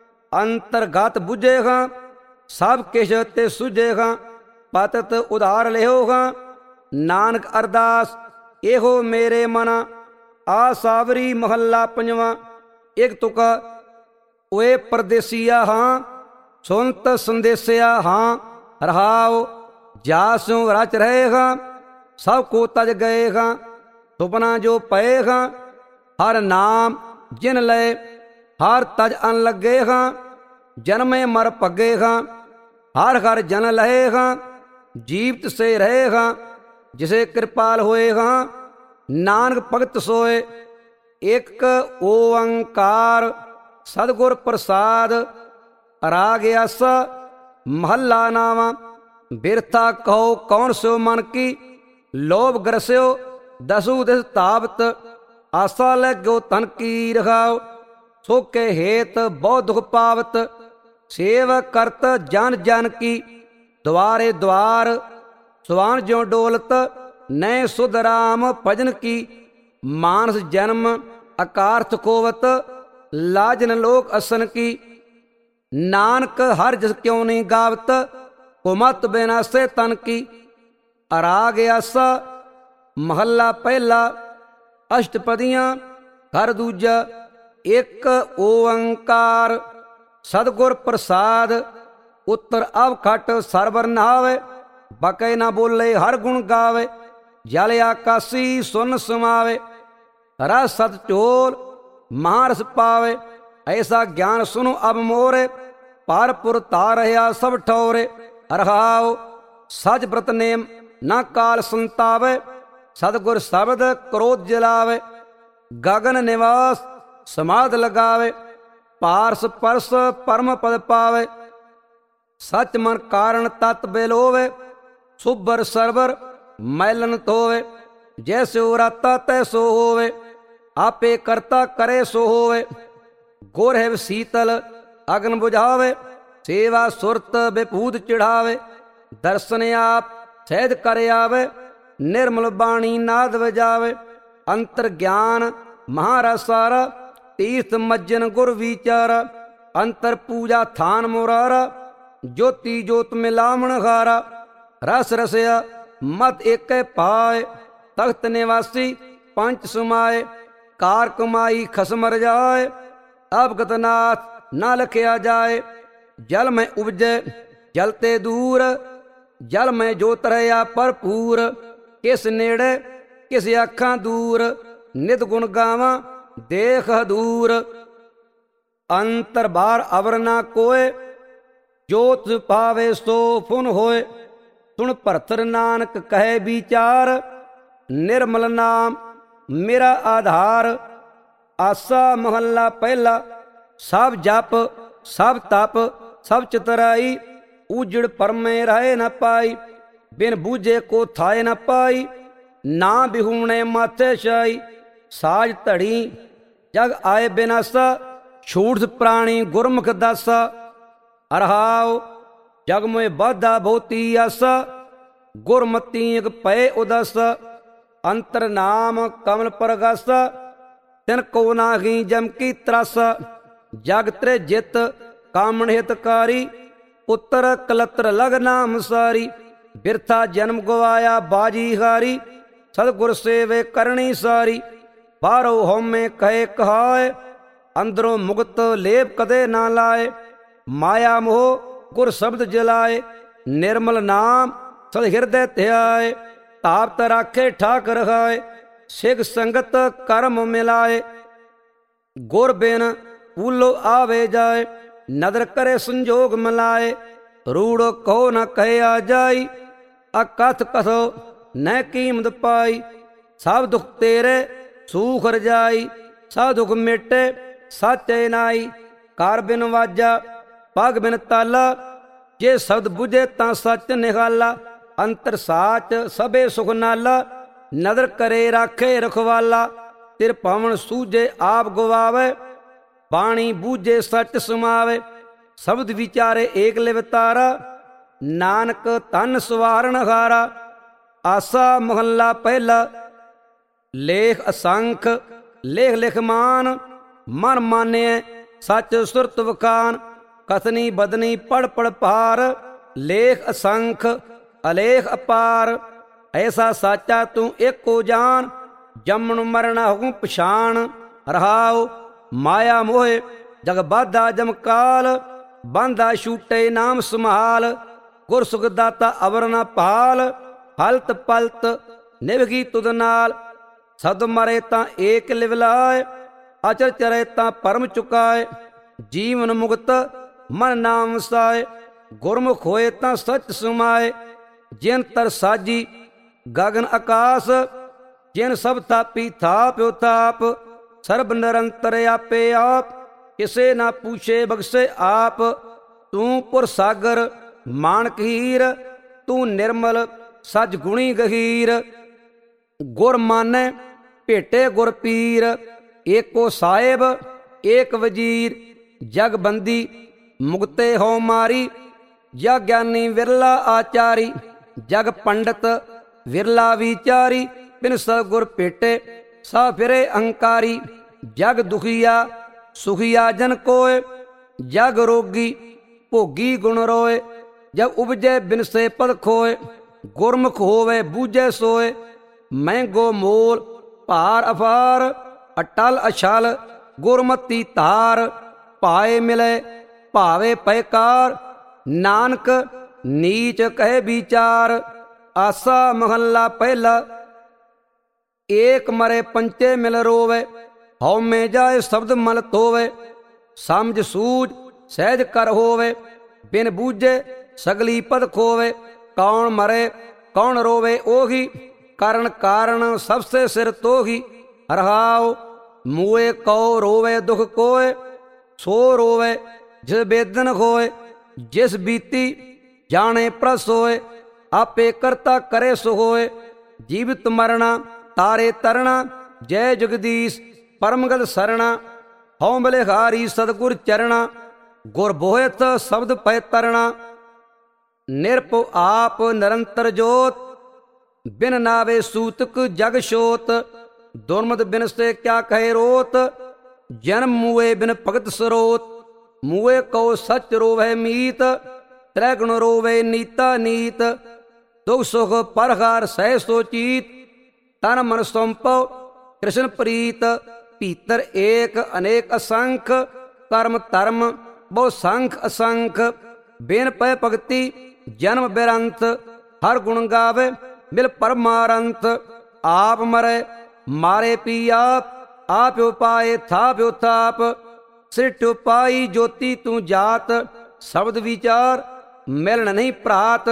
ਅੰਤਰਗਤ ਬੁਝੇ ਹਾਂ, ਸਭ ਕਿਛ ਤੇ ਸੁਝੇ ਹਾਂ। ਪਤਿਤ ਉਧਾਰ ਲਿਓ ਹਾਂ, ਨਾਨਕ ਅਰਦਾਸ ਇਹੋ ਮੇਰੇ ਮਨਾ। ਆਸਾਵਰੀ ਮਹੱਲਾ ਪੰਜਵਾਂ। ਇੱਕ ਤੁਕਾ। ਓਏ ਪਰਦੇਸੀਆ ਹਾਂ, ਸੁਨਤ ਸੰਦੇਸਿਆ ਹਾਂ। ਰਹਾਉ ਜਾ ਸਿਉ ਰਚ ਰਹੇ ਹਾਂ, ਸਭ ਕੋ ਤਜ ਗਏ ਹਾਂ। ਸੁਪਨਾ ਜੋ ਪਏ ਹਾਂ, ਹਰ ਨਾਮ ਜਿਨ ਲਏ। ਹਰ ਤਜ ਅਨ ਲੱਗੇ ਹਾਂ, ਜਨਮੇ ਮਰ ਭੱਗੇ ਹਾਂ। ਹਰ ਹਰ ਜਨ ਲਏ ਹਾਂ, ਜੀਵਤ ਸੇ ਰਹੇ ਹਾਂ। ਜਿਸੇ ਕਿਰਪਾਲ ਹੋਏ ਹਾਂ, ਨਾਨਕ ਭਗਤ ਸੋਏ। ਇੱਕ ਓੰਕਾਰ ਸਤਿਗੁਰ ਪ੍ਰਸਾਦ। ਰਾਗ ਆਸਾ ਮਹੱਲਾ ਨਾਵਾਂ। ਬਿਰਥਾ ਕਹੋ ਕੌਣ ਸਿਓ ਮਨ ਕੀ, ਲੋਭ ਗਰਸਿਓ ਦਸੂ ਦਿਸ ਤਾਪਤ। ਆਸਾ ਲੈ ਗੋ ਤਨ ਕੀ ਰਖਾਓ, ਸੋਕੇ ਹੇਤ ਬਹੁ ਦੁਖ ਪਾਵਤ। ਸੇਵ ਕਰਤ ਜਨ ਜਨ ਕੀ, ਦੁਆਰੇ ਦੁਆਰ ਸੁਆਨ ਜਿਉ ਡੋਲਤ। ਨੈ ਸੁਧ ਰਾਮ ਭਜਨ ਕੀ, ਮਾਨਸ ਜਨਮ ਅਕਾਰਥ ਕੋਵਤ। ਲਾਜਨ ਲੋਕ ਅਸਨ ਕੀ, ਨਾਨਕ ਹਰ ਜਸ ਕਿਉ ਨਹੀਂ ਗਾਵਤ। ਕੁਮਤ ਬਿਨਾਸੇ ਤਨ ਕੀ। ਰਾਗ ਆਸਾ ਮਹੱਲਾ ਪਹਿਲਾ। ਅਸ਼ਟਪਦੀਆਂ ਘਰ ਦੂਜਾ। ਇੱਕ ਓੰਕਾਰ ਸਤਿਗੁਰ ਪ੍ਰਸਾਦ। ਉੱਤਰ ਅਵ ਖਟ ਸਰਵਰ ਨਹਾਵੇ, ਬਕੇ ਨਾ ਬੋਲੇ ਹਰ ਗੁਣ ਗਾਵੇ। ਜਲ ਆਕਾਸੀ ਸੁਨ ਸਮਾਵੇ, ਰਸ ਸਤ ਢੋਲ ਮਹਾਰਸ ਪਾਵੇ। ਐਸਾ ਗਿਆਨ ਸੁਨੋ ਅਬ ਮੋਰੇ, ਪਾਰਪੁਰ ਤਾਰਿਆ ਸਭ ਠੌਰੇ। ਰਹਾਉ ਸਜ ਬ੍ਰਤ ਨੇਮ ਨਾ ਕਾਲ ਸੰਤਾਵੇ, ਸਤਿਗੁਰ ਸ਼ਬਦ ਕ੍ਰੋਧ ਜਲਾਵੇ। ਗਗਨ ਨਿਵਾਸ ਸਮਾਧ ਲਗਾਵੇ, ਪਾਰਸ ਪਰਸ ਪਰਮ ਪਦ ਪਾਵੇ। ਸਚ ਮਨ ਕਾਰਨ ਤਤ ਬਿਲੋਵੇ, ਸੁਭਰ ਸਰਵਰ ਮੈਲਨ ਧੋਵੇ। ਜੈਸਿਉ ਰਾਤਾ ਤੈਸੋ ਹੋਵੇ, ਆਪੇ ਕਰਤਾ ਕਰੇ ਸੋ ਹੋਵੇ। ਗੁਰ ਹੈ ਸੀਤਲ ਅਗਨ ਬੁਝਾਵੇ, ਸੇਵਾ ਸੁਰਤ ਬਿਪੂਤ ਚੜਾਵੇ। ਦਰਸ਼ਨ ਆਪ ਸਹਿਜ ਕਰ ਆਵੇ, ਨਿਰਮਲ ਬਾਣੀ ਨਾਦ ਵਜਾਵੇ। ਅੰਤਰ ਗਿਆਨ ਮਹਾਰਸਾਰਾ, ਤੀਰਥ ਮੱਜਨ ਗੁਰ ਵਿਚਾਰਾ। ਅੰਤਰ ਪੂਜਾ ਥਾਨ ਮੁਰਾਰਾ, ਜੋਤੀ ਜੋਤ ਮਿਲਾਵਣ ਹਾਰਾ। ਰਸ ਰਸਿਆ ਮਤ ਏਕੈ ਪਾਏ, ਤਖਤ ਨਿਵਾਸੀ ਪੰਚ ਸਮਾਏ। ਕਾਰ ਕਮਾਈ ਖਸਮ ਰਜਾਏ, ਅਵਗਤ ਨਾਥ ਨਾ ਲਖਿਆ ਜਾਏ। ਜਲ ਮੈਂ ਉਪਜੈ ਜਲ ਤੇ ਦੂਰ, ਜਲ ਮੈਂ ਜੋਤ ਰਹਿਆ ਭਰਪੂਰ। ਕਿਸ ਨੇੜੇ ਕਿਸ ਅੱਖਾਂ ਦੂਰ, ਨਿਤ ਗੁਣ ਗਾਵਾਂ ਦੇਖ ਹਦੂਰ। ਅੰਤਰ ਬਾਹਰ ਅਵਰ ਨਾ ਕੋਏ, ਜੋਤ ਪਾਵੇ ਸੋ ਫੁਨ ਹੋਏ। ਸੁਣ ਭਰਤਰ ਨਾਨਕ ਕਹੇ ਵਿਚਾਰ, ਨਿਰਮਲ ਨਾਮ ਮੇਰਾ ਆਧਾਰ। ਆਸਾ ਮਹੱਲਾ ਪਹਿਲਾ। ਸਭ ਜਪ ਸਭ ਤਪ ਸਭ ਚਤੁਰਾਈ, ਉਜੜ ਪਰਮੇ ਰਾਏ ਨ ਪਾਈ। ਬਿਨ ਬੂਝੇ ਕੋ ਥਾਏ ਨ ਪਾਈ, ਨਾ ਬਿਹੂਣੇ ਮਾਥੇ ਛਾਈ। ਸਾਜ ਧੜੀ ਜਗ ਆਏ ਬਿਨਾਸਾ, ਛੂਟ ਪ੍ਰਾਣੀ ਗੁਰਮੁਖ ਦਾਸਾ। ਰਹਾਉ ਜਗ ਮੋਇ ਬਾਧਾ ਬਹੁਤੀ ਆਸਾ, ਗੁਰਮਤੀ ਇਕ ਪਏ ਉਦਾਸਾ। ਅੰਤਰ ਨਾਮ ਕਮਲ ਪ੍ਰਗਾਸਾ, ਤਿਨ ਕੋ ਨਾਹੀ ਜਮ ਕੀ ਤਰਾਸਾ। ਜਗ ਤ੍ਰੇ ਜਿਤ ਕਾਮਣ ਹਿਤਕਾਰੀ, ਪੁੱਤਰ ਕਲਤਰ ਲਗ ਨਾਮ ਸਾਰੀ। ਬਿਰਥਾ ਜਨਮ ਗਵਾਇਆ ਬਾਜੀ ਹਾਰੀ, ਸਤਿਗੁਰ ਸੇਵੇ ਕਰਨੀ ਸਾਰੀ। ਬਾਹਰੋ ਹਉਮੈ ਕਹੇ ਕਹਾਏ, ਅੰਦਰੋਂ ਮੁਕਤ ਲੇਪ ਕਦੇ ਨਾ ਲਾਏ। ਮਾਇਆ ਮੋਹ ਗੁਰ ਸ਼ਬਦ ਜਲਾਏ, ਨਿਰਮਲ ਨਾਮ ਸਦ ਹਿਰਦੈ ਧਿਆਏ। ਤਾਪਤ ਰਾਖੇ ਠਾਕ ਰਖਾਏ, ਸਿੱਖ ਸੰਗਤ ਕਰਮ ਮਿਲਾਏ। ਗੁਰ ਬਿਨ ਪੂਲੋ ਆਵੇ ਜਾਏ, ਨਦਰ ਕਰੇ ਸੰਜੋਗ ਮਿਲਾਏ। ਰੂੜੋ ਕਹੋ ਨ ਕਹਿਆ ਜਾਈ, ਅਕਥ ਕਥੋ ਨੈ ਕੀਮਤ ਪਾਈ। ਸਭ ਦੁਖ ਤੇਰੇ ਸੂਖ ਰਜਾਈ, ਸਭ ਦੁਖ ਮਿਟੇ ਸਾਚੇ ਨਾਈ। ਕਰ ਬਿਨ ਵਾਜਾ ਪਗ ਬਿਨ ਤਾਲਾ, ਜੇ ਸ਼ਬਦ ਬੁਝੇ ਤਾਂ ਸੱਚ ਨਿਹਾਲਾ। ਅੰਤਰ ਸਾਚ ਸਭੇ ਸੁਖ ਨਾਲਾ, ਨਦਰ ਕਰੇ ਰਾਖੇ ਰਖਵਾਲਾ। ਤਿਰ ਪਵਨ ਸੂਝੇ ਆਪ ਗਵਾਵੇ, ਬਾਣੀ ਬੂਝੇ ਸੱਚ ਸਮਾਵੇ। ਸ਼ਬਦ ਵਿਚਾਰੇ ਏਕ ਲਿਵਤਾਰਾ, ਨਾਨਕ ਤਨ ਸਵਾਰਨ ਹਾਰਾ। ਆਸਾ ਮਹੱਲਾ ਪਹਿਲਾ। ਲੇਖ ਅਸੰਖ ਲੇਖ ਲਿਖ ਮਾਨ, ਮਨ ਮਾਨਿਐ ਸੱਚ ਸੁਰਤ ਵਖਾਨ। ਕਥਨੀ ਬਦਨੀ ਪੜ ਪੜ ਭਾਰ, ਲੇਖ ਅਸੰਖ ਅਲੇਖ ਅਪਾਰ। ਐਸਾ ਸਾਚਾ ਤੂੰ ਏਕੋ ਜਾਨ, ਜੰਮਣ ਮਰਣਾ ਹੁਕਮ ਪਛਾਣ। ਰਹਾਉ ਮਾਇਆ ਮੋਹਿ ਜਗ ਬਾਧਾ ਜਮਕਾਲ, ਬੰਦਾ ਛੂਟੇ ਨਾਮ ਸੰਭਾਲ। ਗੁਰ ਸੁਖ ਦਾਤਾ ਅਵਰ ਨ ਪਾਲ, ਹਲਤ ਪਲਤ ਨਿਭਗੀ ਤੁਧ ਨਾਲ। ਸਦ ਮਰੇ ਤਾਂ ਏਕ ਲਿਵ ਲਾਏ, ਅਚਰ ਚਰੇ ਤਾਂ ਪਰਮ ਚੁਕਾਏ। ਜੀਵਨ ਮੁਕਤ ਮਨ ਨਾਮ ਵਸਾਏ, ਗੁਰਮੁਖ ਹੋਏ ਤਾਂ ਸੱਚ ਸਮਾਏ। ਜਿਨ ਤਰ ਸਾਜੀ ਗਗਨ ਆਕਾਸ, ਜਿਨ ਸਭ ਥਾਪੀ ਥਾਪਿਓ ਥਾਪ। ਸਰਬ ਨਿਰੰਤਰ ਆਪੇ ਆਪ, ਕਿਸੇ ਨਾ ਪੁੱਛੇ ਬਖਸ਼ੇ ਆਪ। ਤੂੰ ਪੁਰ ਸਾਗਰ ਮਾਣਕ ਹੀਰ, ਤੂੰ ਨਿਰਮਲ ਸੱਚ ਗੁਣੀ ਗਹੀਰ। ਗੁਰ ਮਾਨੈ ਭੇਟੇ ਗੁਰ ਪੀਰ, ਏਕੋ ਸਾਹਿਬ ਏਕ ਵਜੀਰ। ਜਗ ਬੰਦੀ ਮੁਕਤੇ ਹੋ ਮਾਰੀ, ਜਗ ਗਿਆਨੀ ਵਿਰਲਾ ਆਚਾਰੀ। ਜਗ ਪੰਡਤ ਵਿਰਲਾ ਵਿਚਾਰੀ, ਬਿਨ ਸਤਿਗੁਰ ਭੇਟੇ ਸਾ ਫਿਰੇ ਅਹੰਕਾਰੀ। ਜਗ ਦੁਖੀਆ ਸੁਖੀਆ ਜਨ ਕੋਇ, ਜਗ ਰੋਗੀ ਭੋਗੀ ਗੁਣ ਰੋਏ। ਜਬ ਉਪਜੈ ਬਿਨਸੇ ਪਦ ਖੋਏ, ਗੁਰਮੁਖ ਹੋਵੇ ਬੂਝੈ ਸੋਏ। ਮਹਿੰਗੋ ਮੋਲ ਭਾਰ ਅਫਾਰ, ਅਟਲ ਅਛਲ ਗੁਰਮਤੀ ਧਾਰ। ਪਾਏ ਮਿਲੇ ਭਾਵੇ ਪੈਕਾਰ, ਨਾਨਕ ਨੀਚ ਕਹੇ ਵਿਚਾਰ। ਆਸਾ ਮਹੱਲਾ ਪਹਿਲਾ। ਏਕ ਮਰੇ ਪੰਚੇ ਮਿਲ ਰੋਵੇ, ਹਉਮੈ ਜਾਏ ਸ਼ਬਦ ਮਲ ਧੋਵੇ। ਸਮਝ ਸੂਝ ਸਹਿਜ ਕਰ ਹੋਵੇ, ਬਿਨ ਬੂਝੇ ਸਗਲੀ ਪਦ ਖੋਵੇ। ਕੌਣ ਮਰੇ ਕੌਣ ਰੋਵੇ ਉਹੀ, ਕਰਨ ਕਾਰਨ ਸਭ ਸੇ ਸਿਰ ਤੋਹੀ। ਰਹਾਉ ਮੂਏ ਕਉ ਰੋਵੇ ਦੁਖ ਕੋਏ, ਸੋ ਰੋਵੇ ਜਿਸ ਬੇਦਨ ਹੋਏ। ਜਿਸ ਬੀਤੀ ਜਾਣੇ ਪ੍ਰਸ ਹੋਏ, ਆਪੇ ਕਰਤਾ ਕਰੇ ਸੋ ਹੋਏ। ਜੀਵਤ ਮਰਣਾ ਤਾਰੇ ਤਰਣਾ, ਜੈ ਜਗਦੀਸ਼ ਪਰਮਗਤ ਸਰਣਾ। ਹਉ ਬਲਿਹਾਰੀ ਸਤਿਗੁਰ ਚਰਣਾ, ਗੁਰ ਬੋਹਿਤ ਸ਼ਬਦ ਪੈ ਤਰਣਾ। ਨਿਰਭਉ ਆਪ ਨਿਰੰਤਰ ਜੋਤ, ਬਿਨ ਨਾਵੇ ਸੂਤਕ ਜਗ ਛੋਤ। ਦੁਰਮਤ ਬਿਨ ਸੇ ਕਿਆ ਕਹੇ ਰੋਤ, ਜਨਮ ਮੂਏ ਬਿਨ ਭਗਤ ਸਰੋਤ। ਮੂਏ ਕਉ ਸਚ ਰੋਵੈ ਮੀਤ, ਤ੍ਰੈ ਗੁਣ ਰੋਵੇ ਨੀਤਾ ਨੀਤ। ਦੁਖ ਸੁਖ ਪਰਹਾਰ ਸਹਿ ਸੋਚੀਤ, ਤਨ ਮਨ ਸੌਂਪਉ ਕ੍ਰਿਸ਼ਨ ਪ੍ਰੀਤ। ਭੀਤਰ ਏਕ ਅਨੇਕ ਅਸੰਖ, ਕਰਮ ਧਰਮ ਬਹੁ ਸੰਖ ਅਸੰਖ। ਬਿਨ ਪੈ ਭਗਤੀ ਜਨਮ ਬਿਰੰਤ, ਹਰ ਗੁਣ ਗਾਵੇ ਮਿਲ ਪਰਮਾਰੰਤ। ਆਪ ਮਰੇ ਮਾਰੇ ਪੀ ਆਪ, ਆਪ ਉਪਾਏ ਥਾਪ ਥਾਪ। ਸ੍ਰਿਟ ਉਪਾਈ ਜੋਤੀ ਤੂੰ ਜਾਤ, ਸ਼ਬਦ ਵਿਚਾਰ ਮਿਲਣ ਨਹੀਂ ਭਰਾਤ।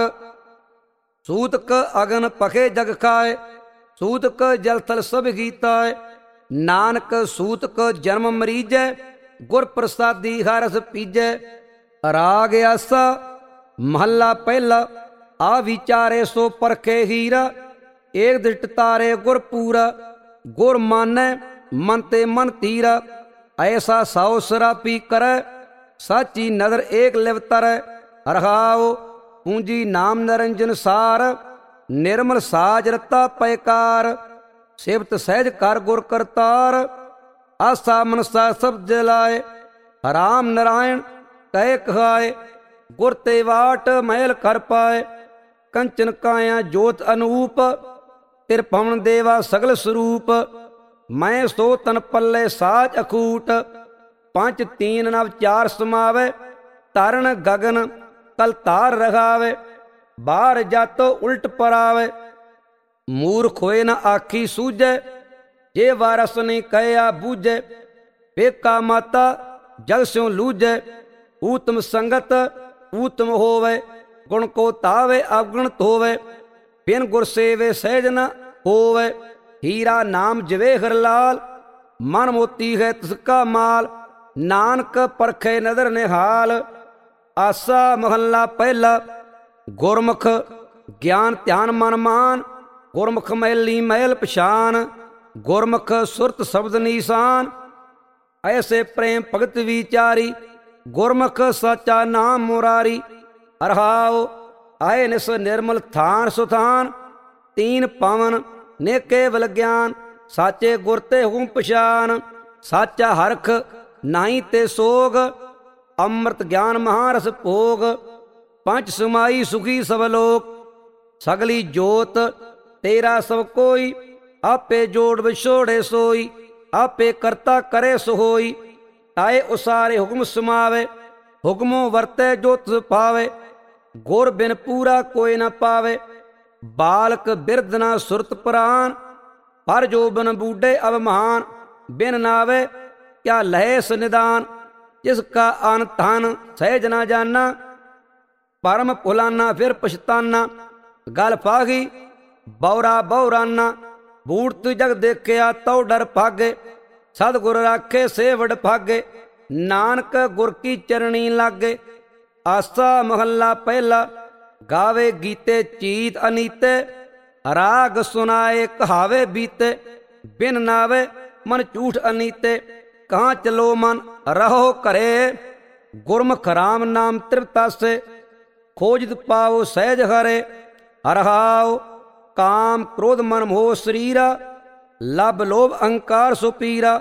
ਸੂਤਕ ਅਗਨ ਪਖੇ ਜਗ ਖਾਏ, ਸੂਤਕ ਜਲ ਥਲ ਸਭ ਗੀਤਾਏ। ਨਾਨਕ ਸੂਤਕ ਜਨਮ ਮਰੀਜੈ, ਗੁਰ ਪ੍ਰਸਾਦੀ ਹਰਸ ਪੀਜੈ। ਰਾਗ ਆਸਾ ਮਹੱਲਾ ਪਹਿਲਾ। ਆ ਵਿਚਾਰੇ ਸੋ ਪਰਖੇ ਹੀਰਾ, ਏਕ ਦ੍ਰਿਸ਼ਟ ਤਾਰੇ ਗੁਰ ਪੂਰਾ। ਗੁਰ ਮਾਨੈ ਮਨ ਤੇ ਮਨ ਧੀਰਾ, ਐਸਾ ਸੌ ਸਰਾਪੀ ਕਰੈ। ਸਾਚੀ ਨਦਰ ਏਕ ਲਿਵ ਤਰੈ। ਰਹਾਉ ਪੂੰਜੀ ਨਾਮ ਨਿਰੰਜਨ ਸਾਰ, ਨਿਰਮਲ ਸਾਜ ਰਤਾ ਪੈਕਾਰ। ਸਿਫਤ ਸਹਿਜ ਕਰ ਗੁਰ ਕਰਤਾਰ, ਆਸਾ ਮਨਸਾ ਸਭ ਜਲਾਏ। ਰਾਮ ਨਰਾਇਣ ਕਹਿ ਕਹਾਏ, ਗੁਰ ਤੇ ਵਾਟ ਮਹਿਲ ਕਰ ਪਾਏ। ਕੰਚਨ ਕਾਇਆ ਜੋਤ ਅਨੂਪ, ਤਿਰ ਪਵਨ ਦੇਵਾ ਸਗਲ ਸਰੂਪ। ਮੈਂ ਸੋ ਤਨ ਪੱਲੇ ਸਾਜ ਅਖੂਟ, ਪੰਜ ਤੀਨ ਨਵ ਚਾਰ ਸਮਾਵੇ, ਤਰਨ ਗਗਨ ਕਲ ਤਾਰ ਰਖਾਵੇ, ਬਾਹਰ ਜਾਤੋ ਉਲਟ ਪਰਾਵੇ, ਮੂਰਖ ਹੋਏ ਨ ਆਖੀ ਸੂਝੈ, ਜੇ ਵਾਰਸ ਨਹੀਂ ਕਹਿਆ ਬੂਝੈ, ਪੇਕਾ ਮਾਤਾ ਜਗ ਸਿਉ ਲੂਝੈ, ਊਤਮ ਸੰਗਤ ਊਤਮ ਹੋਵੇ, ਗੁਣ ਕੋ ਤਾਵੇ ਅਵਗੁਣਤ ਹੋਵੇ, ਬਿਨ ਗੁਰ ਸੇਵੇ ਸਹਿਜ ਨ ਹੋਵੇ, ਹੀਰਾ ਨਾਮ ਜਵੇ ਹਰ ਲਾਲ, ਮਨ ਮੋਤੀ ਹੈ ਤਿਸ ਕਾ ਮਾਲ, ਨਾਨਕ ਪਰਖੇ ਨਦਰ ਨਿਹਾਲ। ਆਸਾ ਮਹੱਲਾ ਪਹਿਲਾ। ਗੁਰਮੁਖ ਗਿਆਨ ਧਿਆਨ ਮਨ ਮਾਨ, ਗੁਰਮੁਖ ਮੈਲੀ ਮੈਲ ਪਛਾਨ, ਗੁਰਮੁਖ ਸੁਰਤ ਸ਼ਬਦ ਨੀਸਾਨ, ਐਸੇ ਪ੍ਰੇਮ ਭਗਤ ਵਿਚਾਰੀ, ਗੁਰਮੁਖ ਸਾਚਾ ਨਾਮ ਮੁਰਾਰੀ। ਰਹਾਉ ਆਏ ਨਿਸ ਨਿਰਮਲ ਥਾਨ ਸੁਥਾਨ, ਤੀਨ ਪਵਨ ਨੇ ਕੇਵਲ ਗਿਆਨ, ਸਾਚੇ ਗੁਰ ਤੇ ਹੁਕਮ ਪਛਾਨ, ਸਾਚਾ ਹਰਖ ਨਾਹੀ ਤੇ ਸੋਗ, ਅੰਮ੍ਰਿਤ ਗਿਆਨ ਮਹਾਰਸ ਭੋਗ, ਪੰਜ ਸਮਾਈ ਸੁਖੀ ਸਭ ਲੋਕ, ਸਗਲੀ ਜੋਤ ਤੇਰਾ ਸਭ ਕੋਈ, ਆਪੇ ਜੋੜ ਵਿਛੋੜੇ ਸੋਈ, ਆਪੇ ਕਰਤਾ ਕਰੇ ਸੋ ਹੋਈ, ਤਾਏ ਉਸਾਰੇ ਹੁਕਮ ਸਮਾਵੇ, ਹੁਕਮੋਂ ਵਰਤੇ ਜੋ ਤਿਸ ਪਾਵੇ, ਗੁਰ ਬਿਨ ਪੂਰਾ ਕੋਈ ਨਾ ਪਾਵੇ, ਬਾਲਕ ਬਿਰਧ ਨਾ ਸੁਰਤ ਪ੍ਰਾਨ, ਪਰ ਜੋ ਬਨ ਬੂਢੇ ਅਵ ਮਹਾਨ, ਬਿਨ ਨਾਵੇ ਕਿਆ ਲਹੇ ਸਨਿਦਾਨ, ਜਿਸ ਕਾ ਅਨ ਧਨ ਸਹਿਜ ਨਾ ਜਾਨਾ, ਪਰਮ ਭੁਲਾਨਾ ਫਿਰ ਪਛਤਾਨਾ, ਗਲ ਫਾਗੀ ਬੌਰਾ ਬੌਰਾਨਾ, ਬੂੜਤ ਜਗ ਦੇਖਿਆ ਤਉ ਡਰ ਭਾਗੇ, ਸਤਿਗੁਰ ਰਾਖੇ ਸੇ ਵਡ ਭਾਗੇ, ਨਾਨਕ ਗੁਰ ਕੀ ਚਰਣੀ ਲਾਗੇ। ਆਸਾ ਮਹੱਲਾ ਪਹਿਲਾ। ਗਾਵੇ ਗੀਤੇ ਚੀਤ ਅਨੀਤੇ, ਰਾਗ ਸੁਨਾਏ ਕਹਾਵੇ ਬੀਤੇ, ਬਿਨ ਨਾਵੇ ਮਨ ਝੂਠ ਅਨੀਤੇ, ਕਹਾਂ ਚਲੋ ਮਨ ਰਹੋ ਘਰੇ, ਗੁਰਮੁਖ ਰਾਮ ਨਾਮ ਤ੍ਰਿਪਤਾਸੇ, ਖੋਜਿਤ ਪਾਵੋ ਸਹਿਜ ਹਰੇ। ਰਹਾਉ ਕਾਮ ਕ੍ਰੋਧ ਮਨ ਮੋਹ ਸਰੀਰਾ, ਲਬ ਲੋਭ ਅਹੰਕਾਰ ਸੋ ਪੀਰਾ,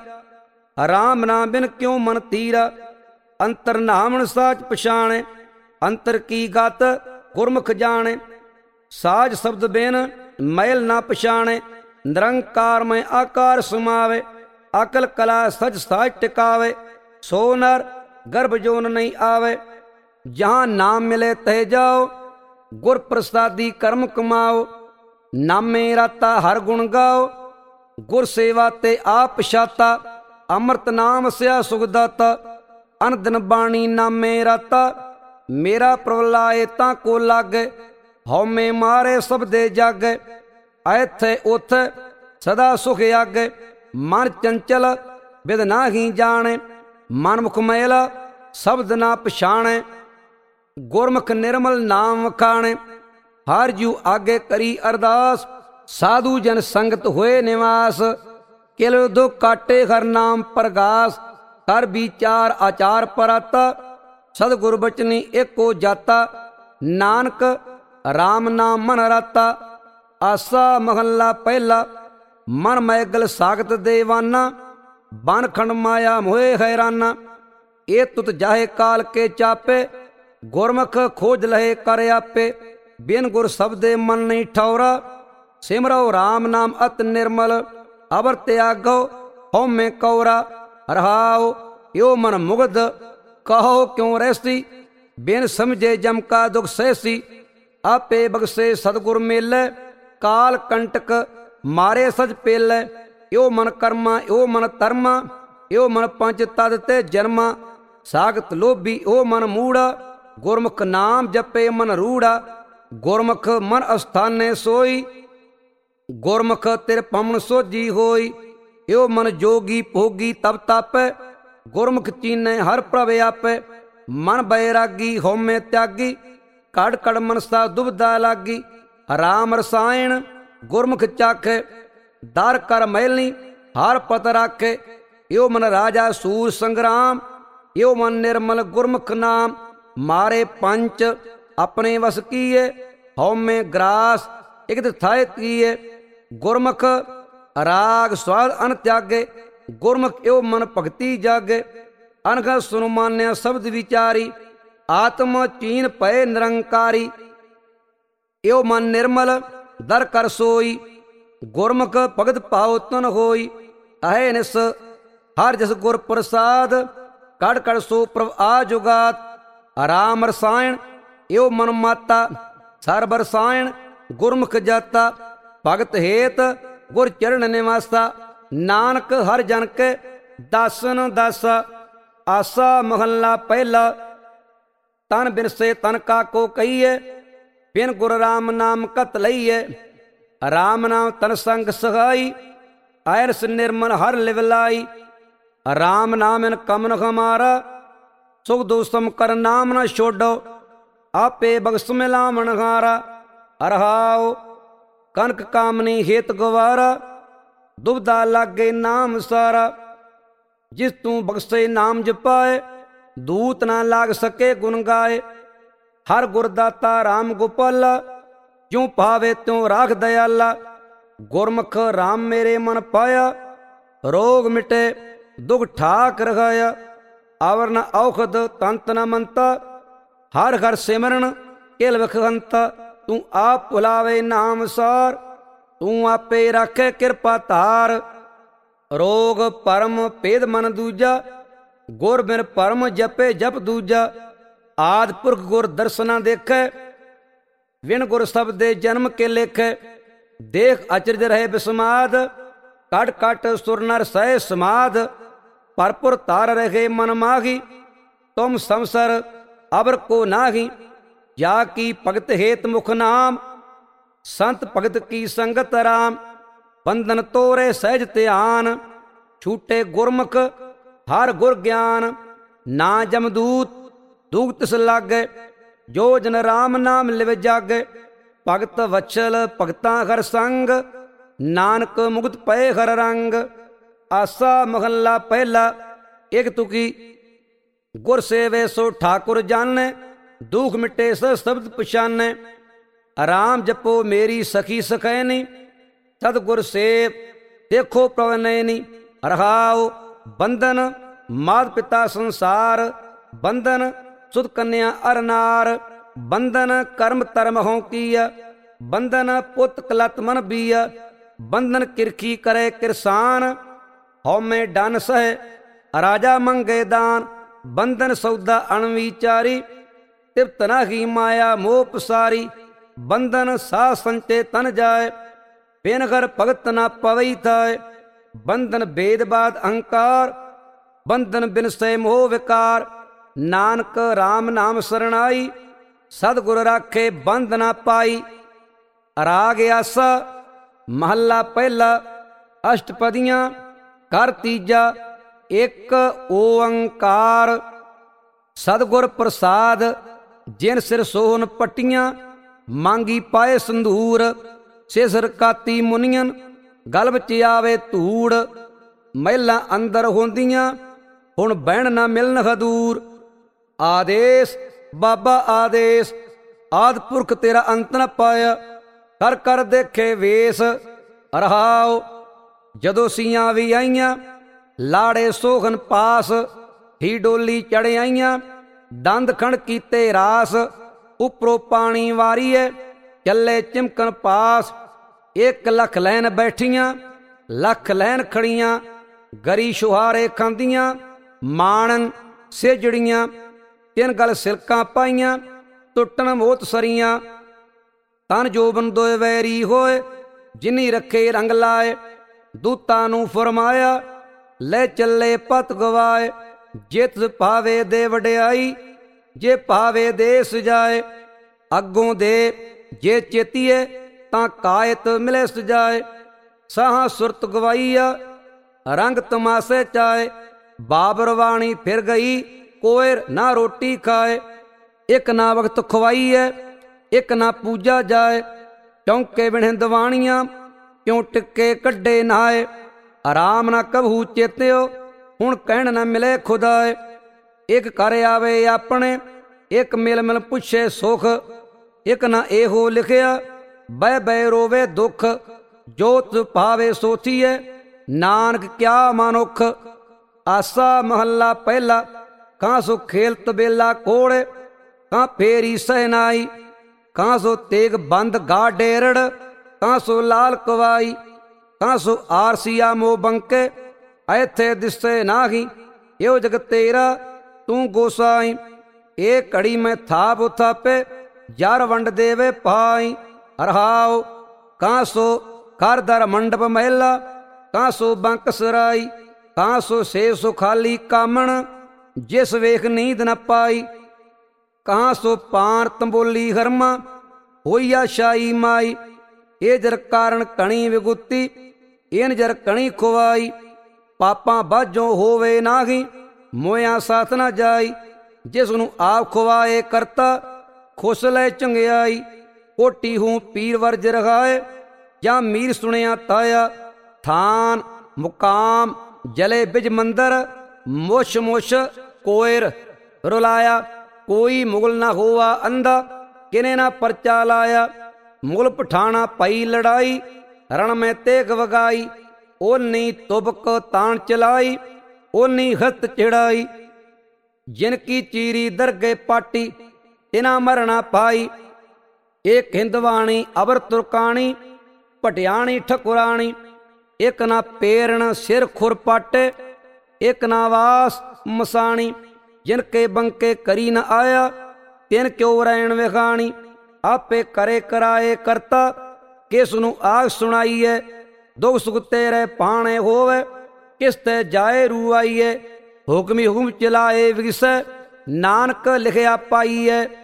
ਰਾਮ ਨਾਮ ਬਿਨ ਕਿਉ ਮਨ ਤੀਰਾ, ਅੰਤਰ ਨਾਮਨ ਸਾਚ ਪਛਾਣੇ, ਅੰਤਰ ਕੀ ਗਤ ਗੁਰਮੁਖ ਜਾਣੇ, ਸਾਜ ਸ਼ਬਦ ਬਿਨ ਮੈਲ ਨਾ ਪਛਾਣੇ, ਨਿਰੰਕਾਰ ਮੈਂ ਆਕਾਰ ਸਮਾਵੇ, ਅਕਲ ਕਲਾ ਸਚ ਸਾਜ ਟਿਕਾਵੇ, ਸੋ ਨਰ ਗਰਭ ਜੋਨ ਨਹੀਂ ਆਵੇ, ਜਹਾਂ ਨਾਮ ਮਿਲੇ ਤਹਿ ਜਾਓ, ਗੁਰ ਪ੍ਰਸਾਦੀ ਕਰਮ ਕਮਾਓ, ਨਾਮੇ ਰਾਤਾ ਹਰ ਗੁਣ ਗਾਓ, ਗੁਰ ਸੇਵਾ ਤੇ ਆਪ ਪਛਾਤਾ, ਅੰਮ੍ਰਿਤ ਨਾਮ ਸਿਆ ਸੁਖ ਦਾਤਾ, ਅਨ ਦਿਨ ਬਾਣੀ ਨਾਮੇ ਰਾਤਾ, ਮੇਰਾ ਪ੍ਰਵਲਾਏ ਤਾਂ ਕੋ ਲਾਗੇ, ਹਉਮੈ ਮਾਰੇ ਸਭ ਦੇ ਜਾਗੇ, ਐਥੇ ਉਥੇ ਸਦਾ ਸੁਖ ਆਗੇ, ਮਨ ਚੰਚਲ ਬਿਦ ਨਾਹੀ ਜਾਣੇ, ਮਨ ਮੁਖ ਮੈਲ ਸ਼ਬਦ ਨਾ ਪਛਾਣੇ, ਗੁਰਮੁਖ ਨਿਰਮਲ ਨਾਮ ਵਖਾਣੇ, ਹਰ ਜੂ ਆਗੇ ਕਰੀ ਅਰਦਾਸ, ਸਾਧੂ ਜਨ ਸੰਗਤ ਹੋਏ ਨਿਵਾਸ, ਕਿਲ ਦੁਖ ਕਾਟੇ ਹਰ ਨਾਮ ਪ੍ਰਗਾਸ, ਕਰ ਵਿਚਾਰ ਆਚਾਰ ਪਰਾਤਾ, ਸਤਿਗੁਰ ਬਚਨੀ ਏਕੋ ਜਾਤਾ, ਨਾਨਕ ਰਾਮ ਨਾਮ ਮਨ ਰਾਤਾ। ਆਸਾ ਮਹੱਲਾ ਪਹਿਲਾ। ਮਨ ਮੈਗਲ ਸਾਖਤ ਦੇਵਾਨਾ, ਬਨ ਖੰਡ ਮਾਇਆ ਮੋਏ ਹੈਰਾਨਾ, ਇਹ ਤੁਤ ਜਾਹੇ ਕਾਲ ਕੇ ਚਾਪੇ, ਗੁਰਮੁਖ ਖੋਜ ਲਹੇ ਕਰ ਆਪੇ, ਬਿਨ ਗੁਰ ਸਬਦੇ ਮਨ ਨਹੀਂ ਠੌਰਾ, ਸਿਮਰੋ ਰਾਮ ਨਾਮ ਅਤ ਨਿਰਮਲ, ਅਵਰ ਤਿਆਗੋ ਹਉਮੈ ਕੌਰਾ। ਰਹਾਉ ਯੋ ਮਨ ਮੁਗਧ ਕਹੋ ਕਿਉ ਰਹਿਸੀ, ਬਿਨ ਸਮਝੇ ਜਮ ਕਾ ਦੁਖ ਸਹਿਸੀ, ਆਪੇ ਬਖਸ਼ੇ ਸਤਿਗੁਰ ਮੇਲੇ, ਕਾਲ ਕੰਟਕ ਮਾਰੇ ਸਜ ਪੇਲੇ, ਯੋ ਮਨ ਕਰਮਾ ਯੋ ਮਨ ਧਰਮਾ, ਯੋ ਮਨ ਪੰਜ ਤਦ ਤੇ ਜਨਮਾ, ਸਾਖਤ ਲੋਭੀ ਓ ਮਨ ਮੂੜਾ, ਗੁਰਮੁਖ ਨਾਮ ਜਪੇ ਮਨ ਰੂੜਾ, ਗੁਰਮੁਖ ਮਨ ਅਸਥਾਨੇ ਸੋਈ, ਗੁਰਮੁਖ ਤਿਰ ਪਮਨ ਸੋਜੀ ਹੋਈ, ਯੋ ਮਨ ਜੋਗੀ ਭੋਗੀ ਤਬ ਤਾਪੈ, ਗੁਰਮੁਖ ਚੀਨੈ ਹਰ ਪ੍ਰਭ ਆਪੈ, ਮਨ ਬੈਰਾਗੀ ਹਉਮੈ ਤਿਆਗੀ, ਕੜ ਕੜ ਮਨਸਾ ਦੁਬਦਾ ਲਾਗੀ, ਰਾਮ ਰਸਾਇਣ ਗੁਰਮੁਖ ਚਾਖੈ, ਦਰ ਕਰ ਮੈਲਨੀ ਹਰ ਪਤ ਰਾਖੇ, ਯੋ ਮਨ ਰਾਜਾ ਸੂਰ ਸੰਗਰਾਮ, ਯੋ ਮਨ ਨਿਰਮਲ ਗੁਰਮੁਖ ਨਾਮ, ਮਾਰੇ ਪੰਚ ਆਪਣੇ ਵਸ ਕੀਏ, ਹਉਮੈ ਗ੍ਰਾਸ ਇਕ ਥਾਇ ਕੀਏ, ਗੁਰਮੁਖ ਰਾਗ ਸਵਾਦ ਅਨ ਤਿਆਗੇ, ਗੁਰਮੁਖ ਯੋ ਮਨ ਭਗਤੀ ਜਾਗੇ, ਅਨਖ ਸੁਨ ਮਾਨਿਆ ਸ਼ਬਦ ਵਿਚਾਰੀ, ਆਤਮ ਚੀਨ ਪਏ ਨਿਰੰਕਾਰੀ, ਯੋ ਮਨ ਨਿਰਮਲ ਦਰ ਕਰ ਸੋਈ, ਗੁਰਮੁਖ ਭਗਤ ਪਾਉ ਤਨ ਹੋਈ, ਅਹੇ ਨਿਸ ਹਰ ਜਸ ਗੁਰ ਪ੍ਰਸਾਦ, ਕੜ ਕੜ ਸੋ ਪ੍ਰਭ ਆ ਜੁਗਾਤ। ਰਾਮ ਰਸਾਇਣ ਇਉ ਮਨ ਮਾਤਾ, ਸਰਬ ਰਸਾਇਣ ਗੁਰਮੁਖ ਜਾਤਾ। ਭਗਤ ਹੇਤ ਗੁਰ ਚਰਨ ਨਿਵਾਸਾ, ਨਾਨਕ ਹਰ ਜਨ ਕੇ ਦਾਸਨ ਦਾਸਾ। ਆਸਾ ਮਹੱਲਾ ਪਹਿਲਾ। ਤਨ ਬਿਨਸੇ ਤਨ ਕਾ ਕੋ ਕਹੀਏ, ਬਿਨ ਗੁਰ ਰਾਮ ਨਾਮ ਕਤ ਲਈਏ। ਰਾਮ ਨਾਮ ਤਨ ਸੰਗ ਸਹਾਈ, ਐਰਸ ਨਿਰਮਲ ਹਰ ਲਿਵ ਲਾਈ। ਰਾਮ ਨਾਮ ਇਨ ਕਮਨ ਹਮਾਰਾ, ਸੁਖ ਦੋਸਮ ਕਰ ਨਾਮ ਨ ਛੋਡੋ। ਆਪੇ ਬਖਸ਼ ਮਿਲਾਵਣ ਹਾਰਾ। ਰਹਾਉ ਕਨਕ ਕਾਮਨੀ ਹੇਤ ਗਵਾਰਾ, ਦੁਬਦਾ ਲਾਗੇ ਨਾਮ ਸਾਰਾ। ਜਿਸ ਤੂੰ ਬਖਸ਼ੇ ਨਾਮ ਜਪਾਏ, ਦੂਤ ਨਾ ਲਾਗ ਸਕੇ ਗੁਣ ਗਾਏ। ਹਰ ਗੁਰ ਦਾਤਾ ਰਾਮ ਗੋਪਾਲਾ, ਜਿਉ ਭਾਵੇ ਤਿਉ ਰਾਖ ਦਇਆਲਾ। ਗੁਰਮੁਖ ਰਾਮ ਮੇਰੇ ਮਨ ਪਾਇਆ, ਰੋਗ ਮਿਟੇ ਦੁਖ ਠਾਕ ਰਖਾਇਆ। ਆਵਰ ਨ ਔਖਦ ਤੰਤ ਨ ਮੰਤਾ, ਹਰ ਹਰ ਸਿਮਰਨ ਕਿਲ ਵਖਵੰਤਾ। ਤੂੰ ਆਪ ਭੁਲਾਵੇ ਨਾਮ ਸਾਰ, ਤੂੰ ਆਪੇ ਰਾਖੇ ਕਿਰਪਾ ਧਾਰ। ਰੋਗ ਪਰਮ ਭੇਦ ਮਨ ਦੂਜਾ, ਗੁਰ ਬਿਨ ਪਰਮ ਜਪੇ ਜਪ ਦੂਜਾ। ਆਦਿ ਪੁਰਖ ਗੁਰ ਦਰਸ਼ਨਾ ਦੇਖੈ, ਵਿਣ ਗੁਰ ਸਬਦੇ ਜਨਮ ਕੇ ਲੇਖੈ। ਦੇਖ ਅਚਰਜ ਰਹੇ ਬਿਸਮਾਦ, ਕਟ ਕਟ ਸੁਰ ਨਰ ਸਹਿ ਸਮਾਧ। ਭਰਪੁਰ ਤਾਰ ਰਹੇ ਮਨ ਮਾਹੀ, ਤੁਮ ਸੰਸਰ ਅਬਰ ਕੋ ਨਾਹੀ। ਜਾ ਕੀ ਭਗਤ ਹੇਤ ਮੁਖ ਨਾਮ, ਸੰਤ ਭਗਤ ਕੀ ਸੰਗਤ ਰਾਮ। ਬੰਧਨ ਤੋਰੇ ਸਹਿਜ ਧਿਆਨ, ਛੂਟੇ ਗੁਰਮੁਖ ਹਰ ਗੁਰ ਗਿਆਨ। ਨਾ ਜਮਦੂਤ ਦੂਤ ਤਿਸ ਲਾਗੇ, ਜੋ ਜਨ ਰਾਮ ਨਾਮ ਲਿਵ ਜਾਗੇ। ਭਗਤ ਵਛਲ ਭਗਤਾਂ ਹਰ ਸੰਗ, ਨਾਨਕ ਮੁਕਤ ਪਏ ਹਰ ਰੰਗ। ਆਸਾ ਮਹੱਲਾ ਪਹਿਲਾ। ਇਕ ਤੁਕੀ ਗੁਰ ਸੇਵੇ ਸੋ ਠਾਕੁਰ ਜਾਣੈ, ਦੁਖ ਮਿਟੇ ਸ ਸ਼ਬਦ ਪਛਾਨੈ। ਰਾਮ ਜਪੋ ਮੇਰੀ ਸਖੀ ਸਖੈਨੀ, ਸਦ ਗੁਰ ਸੇਵ ਦੇਖੋ ਪ੍ਰਭ ਨੈਨੀ। ਰਹਾਉ ਬੰਧਨ ਮਾਤ ਪਿਤਾ ਸੰਸਾਰ, ਬੰਧਨ ਸੁਤ ਕੰਨਿਆ ਅਰ ਨਾਰ। ਬੰਧਨ ਕਰਮ ਧਰਮ ਹਉ ਕੀਆ, ਬੰਧਨ ਪੁੱਤ ਕਲਤ ਮਨ ਬੀਆ। ਬੰਧਨ ਕਿਰਖੀ ਕਰੇ ਕਿਰਸਾਨ, ਹਉਮੈ ਡਨ ਸਹਿ ਰਾਜਾ ਮੰਗੇ ਦਾਨ। ਬੰਧਨ ਸੌਦਾ ਅਣਵਿਚਾਰੀ, ਤਿਪਤ ਨਾਹੀ ਮਾਇਆ ਮੋਹ ਪਸਾਰੀ। ਬੰਧਨ ਸਾਹ ਸੰਚੇ ਤਨ ਜਾਏ, ਬਿਨ ਘਰ ਭਗਤ ਨਾ ਪਵਈ ਥਾਏ। ਬੰਧਨ ਬੇਦ ਬਾਦ ਅਹੰਕਾਰ, ਬੰਧਨ ਬਿਨ ਸੇ ਮੋਹ ਵਿਕਾਰ। ਨਾਨਕ ਰਾਮ ਨਾਮ ਸਰਣਾਈ, ਸਤਿਗੁਰ ਰਾਖੇ ਬੰਧ ਨਾ ਪਾਈ। ਰਾਗ ਆਸਾ ਮਹੱਲਾ ਪਹਿਲਾ। ਅਸ਼ਟਪਦੀਆਂ ਕਰ ਤੀਜਾ। ਇੱਕ ਓੰਕਾਰ ਸਤਿਗੁਰ ਪ੍ਰਸਾਦ, ਜਿਨ ਸਿਰ ਸੋਹਨ ਪੱਟੀਆਂ। ਮੰਗੀ ਪਾਏ ਸੰਧੂਰ, ਸਿਸਰ ਕਾਤੀ ਮੁਨੀਅਨ। ਗਲ ਵਿੱਚ ਆਵੇ ਧੂੜ, ਮਹਿਲਾਂ ਅੰਦਰ ਹੁੰਦੀਆਂ। ਹੁਣ ਬਹਿਣ ਨਾ ਮਿਲਨ ਹਦੂਰ। ਆਦੇਸ ਬਾਬਾ ਆਦੇਸ, ਆਦਿ ਪੁਰਖ ਤੇਰਾ ਅੰਤ ਨ ਪਾਇਆ। ਕਰ ਕਰ ਦੇਖੇ ਵੇਸ। ਰਹਾਉ ਜਦੋਂ ਸੀਆਂ ਵੀ ਆਈਆਂ, ਲਾੜੇ ਸੋਹਨ ਪਾਸ। ਹੀ ਡੋਲੀ ਚੜ੍ਹ ਆਈਆਂ, ਦੰਦ ਖਣ ਕੀਤੇ ਰਾਸ। ਉੱਪਰੋਂ ਪਾਣੀ ਵਾਰੀਏ, ਚੱਲੇ ਚਿਮਕਣ ਪਾਸ। ਇੱਕ ਲੱਖ ਲੈਣ ਬੈਠੀਆਂ, ਲੱਖ ਲੈਣ ਖੜੀਆਂ। ਗਰੀ ਸ਼ੁਹਾਰੇ ਖਾਂਦੀਆਂ, ਮਾਣਨ ਸੇਜੜੀਆਂ। ਤਿੰਨ ਗਲ ਸਿਲਕਾਂ ਪਾਈਆਂ, ਟੁੱਟਣ ਮੋਤ ਸਰੀਆਂ। ਤਨ ਜੋਬਨ ਦੋਏ ਵੈਰੀ ਹੋਏ, ਜਿਨੀ ਰੱਖੇ ਰੰਗ ਲਾਏ। ਦੂਤਾਂ ਨੂੰ ਫਰਮਾਇਆ, ਲੈ ਚੱਲੇ ਪਤ ਗਵਾਏ। ਜਿਤ ਭਾਵੇ ਦੇ ਵਡਿਆਈ, ਜੇ ਭਾਵੇ ਦੇ ਸਜਾਏ। ਅੱਗੋਂ ਦੇ ਜੇ ਚੇਤੀਏ, ਤਾਂ ਕਾਇਤ ਮਿਲੇ ਸਜਾਏ। ਸਾਹਾਂ ਸੁਰਤ ਗਵਾਈਆ, ਰੰਗ ਤਮਾਸੇ ਚਾਏ। ਬਾਬਰ ਵਾਣੀ ਫਿਰ ਗਈ, ਕੋਇਰ ਨਾ ਰੋਟੀ ਖਾਏ। ਇੱਕ ਨਾ ਵਕਤ ਖਵਾਈਏ, ਇੱਕ ਨਾ ਪੂਜਾ ਜਾਏ। ਚੌਂਕੇ ਬਿਨ ਦਵਾਣੀਆਂ, ਕਿਉਂ ਟਿੱਕੇ ਕੱਢੇ ਨਾਏ। ਆਰਾਮ ਨਾ ਕਬਹੂ ਚੇਤਿਓ, ਹੁਣ ਕਹਿਣ ਨਾ ਮਿਲੇ ਖੁਦਾਏ। ਇੱਕ ਕਰ ਆਵੇ ਆਪਣੇ, ਇੱਕ ਮਿਲ ਮਿਲ ਪੁੱਛੇ ਸੁਖ। ਇੱਕ ਨਾ ਇਹੋ ਲਿਖਿਆ, ਬਹਿ ਬਹਿ ਰੋਵੇ ਦੁੱਖ। ਜੋ ਤੁ ਭਾਵੇ ਸੋਚੀਏ, ਨਾਨਕ ਕਿਆ ਮਨੁੱਖ। ਆਸਾ ਮਹੱਲਾ ਪਹਿਲਾ। ਕਾਂ ਸੋ ਖੇਲ ਤਬੇਲਾ ਕੋੜੇ, ਕਾਂ ਫੇਰੀ ਸਹਿਨਾਈ। ਕਾਂ ਸੋ ਤੇਗ ਬੰਦ ਗਾ ਡੇਰੜ, ਕਾਂ ਸੋ ਲਾਲ ਕਵਾਈ। ਕਾਂ ਸੋ ਆਰਸੀਆ ਮੋ ਬੰਕੇ, ਐਥੇ ਦਿਸੇ ਨਾਹੀ। ਇਹੋ ਜਗ ਤੇਰਾ ਤੂੰ ਗੋਸਾਈ। ਇਹ ਘੜੀ ਮੈਂ ਥਾਪ ਉਥਾਪੇ ਜਰ ਵੰਡ ਦੇਵੇ ਪਾਈ। ਰਹਾਉ ਕਾਂ ਸੋ ਕਰ ਦਰ ਮੰਡਪ ਮਹਿਲਾ, ਕਾਂ ਸੋ ਬੰਕ ਸਰਾਈ, ਕਾਂ ਸੋ ਸੇ ਸੋ ਖਾਲੀ ਕਾਮਣ, ਜਿਸ ਵੇਖ ਨੀਂਦ ਨ ਪਾਈ। ਕਾਂ ਸੋ ਪਾਨ ਤੰਬੋਲੀ ਹਰਮਾ, ਹੋਈਆ ਸ਼ਾਈ ਮਾਈ। ਇਹ ਜਰ ਕਾਰਨ ਕਣੀ ਵਿਗੁੱਤੀ, ਇਹਨ ਜਰ ਕਣੀ ਖੁਆਈ। ਪਾਪਾਂ ਬਾਝੋਂ ਹੋਵੇ ਨਾਹੀ, ਮੋਇਆ ਸਾਥ ਨਾ ਜਾਈ। ਜਿਸ ਨੂੰ ਆਪ ਖੁਆਏ ਕਰਤਾ, ਖੁਸ ਲੈ ਚੰਗਿਆਈ। ਕੋਟੀ ਹੂੰ ਪੀਰ ਵਰਜ ਰਖਾਏ, ਜਾਂ ਮੀਰ ਸੁਣਿਆ ਤਾਇਆ। ਥਾਨ ਮੁਕਾਮ ਜਲੇ ਬਿਜ ਮੰਦਰ, ਮੁਸ਼ ਮੁਸ਼ ਕੋਇਰ ਰੁਲਾਇਆ। ਕੋਈ ਮੁਗਲ ਨਾ ਹੋਵਾ ਅੰਧਾ, ਕਿਨੇ ਨਾ ਪਰਚਾ ਲਾਇਆ। ਮੁਗਲ ਪਠਾਣਾ ਪਈ ਲੜਾਈ, ਰਣ ਮੈਂ ਤੇਗ ਵਗਾਈ। ਓਨੀ ਤੁਬਕ ਤਾਣ ਚਲਾਈ, ਓਨੀ ਹਸਤ ਚਿੜਾਈ। ਜਿਨ ਕੀ ਚੀਰੀ ਦਰਗੇ ਪਾਟੀ, ਤਿਨਾ ਮਰਣਾ ਪਾਈ। ਇੱਕ ਹਿੰਦਵਾਣੀ ਅਬਰ ਤੁਰਕਾਣੀ, ਭਟਿਆਣੀ ਠਕੁਰਾਣੀ। ਇੱਕ ਨਾ ਪੇਰਣ ਸਿਰ ਖੁਰ ਪਾਟੇ, ਇੱਕ ਨਾ ਵਾਸ ਮਸਾਣੀ। ਜਿਨ ਕੇ ਬੰਕੇ ਕਰੀ ਨ ਆਇਆ, ਤਿਨ ਕਿਉ ਰਹਿਣ ਵਿਖਾਣੀ। ਆਪੇ ਕਰੇ ਕਰਾਏ ਕਰਤਾ, ਕਿਸ ਨੂੰ ਆਗ ਸੁਣਾਈਏ। ਦੁਖ ਸੁਖ ਤੇਰੇ ਪਾਣੇ ਹੋਵੇ, ਕਿਸ ਤੇ ਜਾਏ ਰੂ ਆਈਏ। ਹੁਕਮੀ ਹੁਕਮ ਚਲਾਏ ਵਿਗਸੈ, ਨਾਨਕ ਲਿਖਿਆ ਪਾਈਏ।